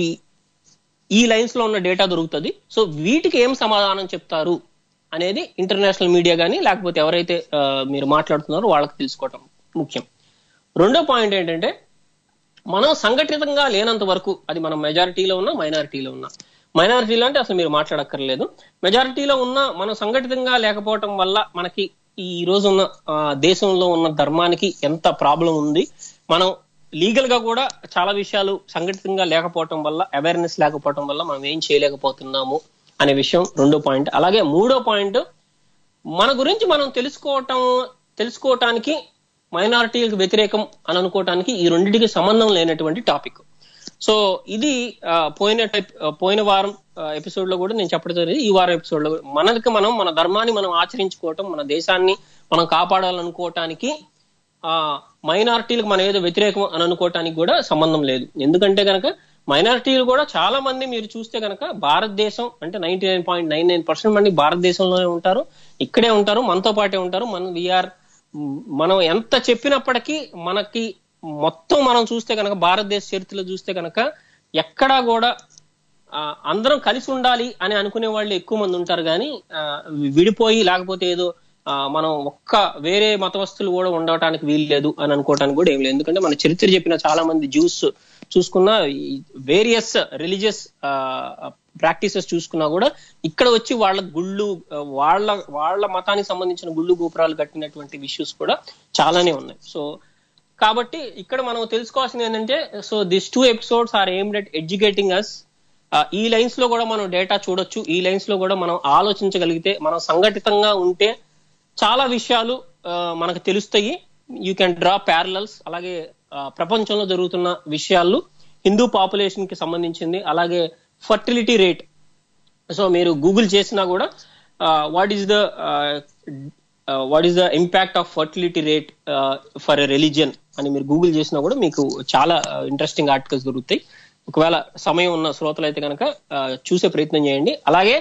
ఈ లైన్స్ లో ఉన్న డేటా దొరుకుతుంది. సో వీటికి ఏం సమాధానం చెప్తారు అనేది ఇంటర్నేషనల్ మీడియా కానీ లేకపోతే ఎవరైతే మీరు మాట్లాడుతున్నారో వాళ్ళకి తెలుసుకోవటం ముఖ్యం. రెండో పాయింట్ ఏంటంటే మనం సంఘటితంగా లేనంత వరకు అది మనం మెజారిటీలో ఉన్నా మైనారిటీలో ఉన్నా, మైనారిటీలో అంటే అసలు మీరు మాట్లాడక్కర్లేదు, మెజారిటీలో ఉన్నా మనం సంఘటితంగా లేకపోవటం వల్ల మనకి ఈ రోజు ఉన్న దేశంలో ఉన్న ధర్మానికి ఎంత ప్రాబ్లం ఉంది, మనం లీగల్ గా కూడా చాలా విషయాలు సంఘటితంగా లేకపోవటం వల్ల అవేర్నెస్ లేకపోవటం వల్ల మనం ఏం చేయలేకపోతున్నాము అనే విషయం రెండో పాయింట్. అలాగే మూడో పాయింట్ మన గురించి మనం తెలుసుకోవటం తెలుసుకోవటానికి మైనారిటీలకు వ్యతిరేకం అని అనుకోవటానికి ఈ రెండింటికి సంబంధం లేనటువంటి టాపిక్. సో ఇది పోయిన టైప్ పోయిన వారం ఎపిసోడ్ లో కూడా నేను చెప్పడం జరిగింది. ఈ వారం ఎపిసోడ్ లో మనకి మనం మన ధర్మాన్ని మనం ఆచరించుకోవటం, మన దేశాన్ని మనం కాపాడాలనుకోవటానికి ఆ మైనారిటీలకు మనం ఏదో వ్యతిరేకం అని అనుకోవటానికి కూడా సంబంధం లేదు. ఎందుకంటే కనుక మైనారిటీలు కూడా చాలా మంది మీరు చూస్తే కనుక భారతదేశం అంటే ninety nine point nine nine percent మంది భారతదేశంలోనే ఉంటారు, ఇక్కడే ఉంటారు, మనతో పాటే ఉంటారు. మనం వీఆర్ మనం ఎంత చెప్పినప్పటికీ మనకి మొత్తం మనం చూస్తే కనుక భారతదేశ చరిత్రలో చూస్తే కనుక ఎక్కడా కూడా అందరం కలిసి ఉండాలి అని అనుకునే వాళ్ళు ఎక్కువ మంది ఉంటారు. కానీ విడిపోయి లేకపోతే ఏదో మనం ఒక్క వేరే మతవస్తులు కూడా ఉండటానికి వీలు లేదు అని అనుకోవటానికి కూడా ఏం లేదు. ఎందుకంటే మన చరిత్ర చెప్పిన చాలా మంది జ్యూస్ చూసుకున్న వేరియస్ రిలీజియస్ ప్రాక్టీసెస్ చూసుకున్నా కూడా ఇక్కడ వచ్చి వాళ్ళ గుళ్ళు వాళ్ళ వాళ్ళ మతానికి సంబంధించిన గుళ్ళు గోపురాలు కట్టినటువంటి ఇష్యూస్ కూడా చాలానే ఉన్నాయి. సో కాబట్టి ఇక్కడ మనం తెలుసుకోవాల్సింది ఏంటంటే, so this two episodes are aimed at educating us. ఈ లైన్స్ లో కూడా మనం డేటా చూడొచ్చు, ఈ లైన్స్ లో కూడా మనం ఆలోచించగలిగితే, మనం సంఘటితంగా ఉంటే చాలా విషయాలు మనకు తెలుస్తాయి. You can draw parallels. అలాగే ప్రపంచంలో జరుగుతున్న విషయాలు హిందూ పాపులేషన్ కి సంబంధించింది, అలాగే ఫర్టిలిటీ రేట్. సో మీరు గూగుల్ చేసినా కూడా what is the what is the impact of fertility rate for a religion అని మీరు గూగుల్ చేసినా కూడా మీకు చాలా ఇంట్రెస్టింగ్ ఆర్టికల్స్ దొరుకుతాయి. ఒకవేళ సమయం ఉన్న శ్రోతలు అయితే కనుక చూసే ప్రయత్నం చేయండి. అలాగే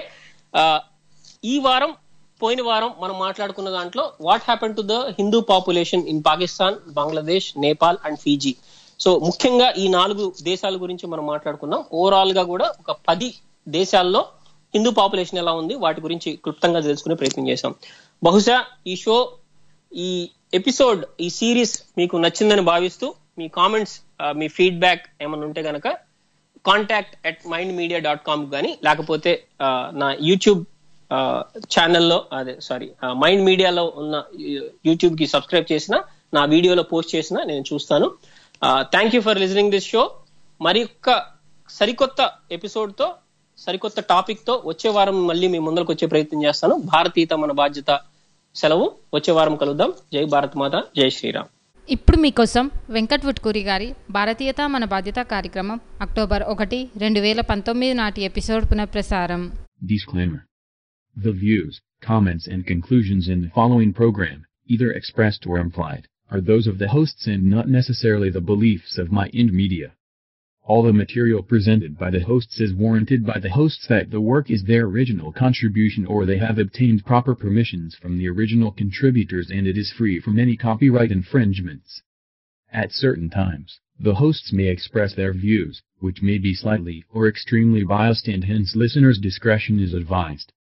ఈ వారం పోయిన వారం మనం మాట్లాడుకున్న దాంట్లో what happen to the Hindu population in Pakistan, Bangladesh, Nepal and Fiji. So ముఖ్యంగా ఈ నాలుగు దేశాల గురించి మనం మాట్లాడుకున్నాం. ఓవరాల్ గా కూడా ఒక పది దేశాల్లో హిందూ పాపులేషన్ ఎలా ఉంది వాటి గురించి క్లుప్తంగా తెలుసుకునే ప్రయత్నం చేశాం. బహుశా ఈ షో, ఈ ఎపిసోడ్, ఈ సిరీస్ మీకు నచ్చిందని భావిస్తూ మీ కామెంట్స్, మీ ఫీడ్బ్యాక్ ఏమైనా ఉంటే కనుక contact at mind media dot com కానీ, లేకపోతే నా యూట్యూబ్ ఛానల్లో, అదే సారీ మైండ్ మీడియాలో ఉన్న యూట్యూబ్ కి సబ్స్క్రైబ్ చేసిన, నా వీడియోలో పోస్ట్ చేసిన నేను చూస్తాను. Thank you for listening this show. మరి ఒక్క సరికొత్త ఎపిసోడ్ తో, సరికొత్త టాపిక్ తో వచ్చే వారం మళ్ళీ మీ ముందరకు వచ్చే ప్రయత్నం చేస్తాను. భారతీయత మన బాధ్యత. సెలవు. వచ్చే వారం కలుద్దాం. జై భారత్ మాత, జై శ్రీరామ్.
ఇప్పుడు మీకోసం వెంకట్ వుట్కూరి గారి భారతీయత మన బాధ్యత కార్యక్రమం అక్టోబర్ ఒకటి రెండు వేల పంతొమ్మిది నాటి ఎపిసోడ్ పునఃప్రసారం.
Disclaimer. The views, comments and conclusions in the following program, either expressed or implied, are those of the hosts and not necessarily the beliefs of Mind Media. All the material presented by the hosts is warranted by the hosts that the work is their original contribution or they have obtained proper permissions from the original contributors and it is free from any copyright infringements. At certain times, the hosts may express their views, which may be slightly or extremely biased and hence listeners' discretion is advised.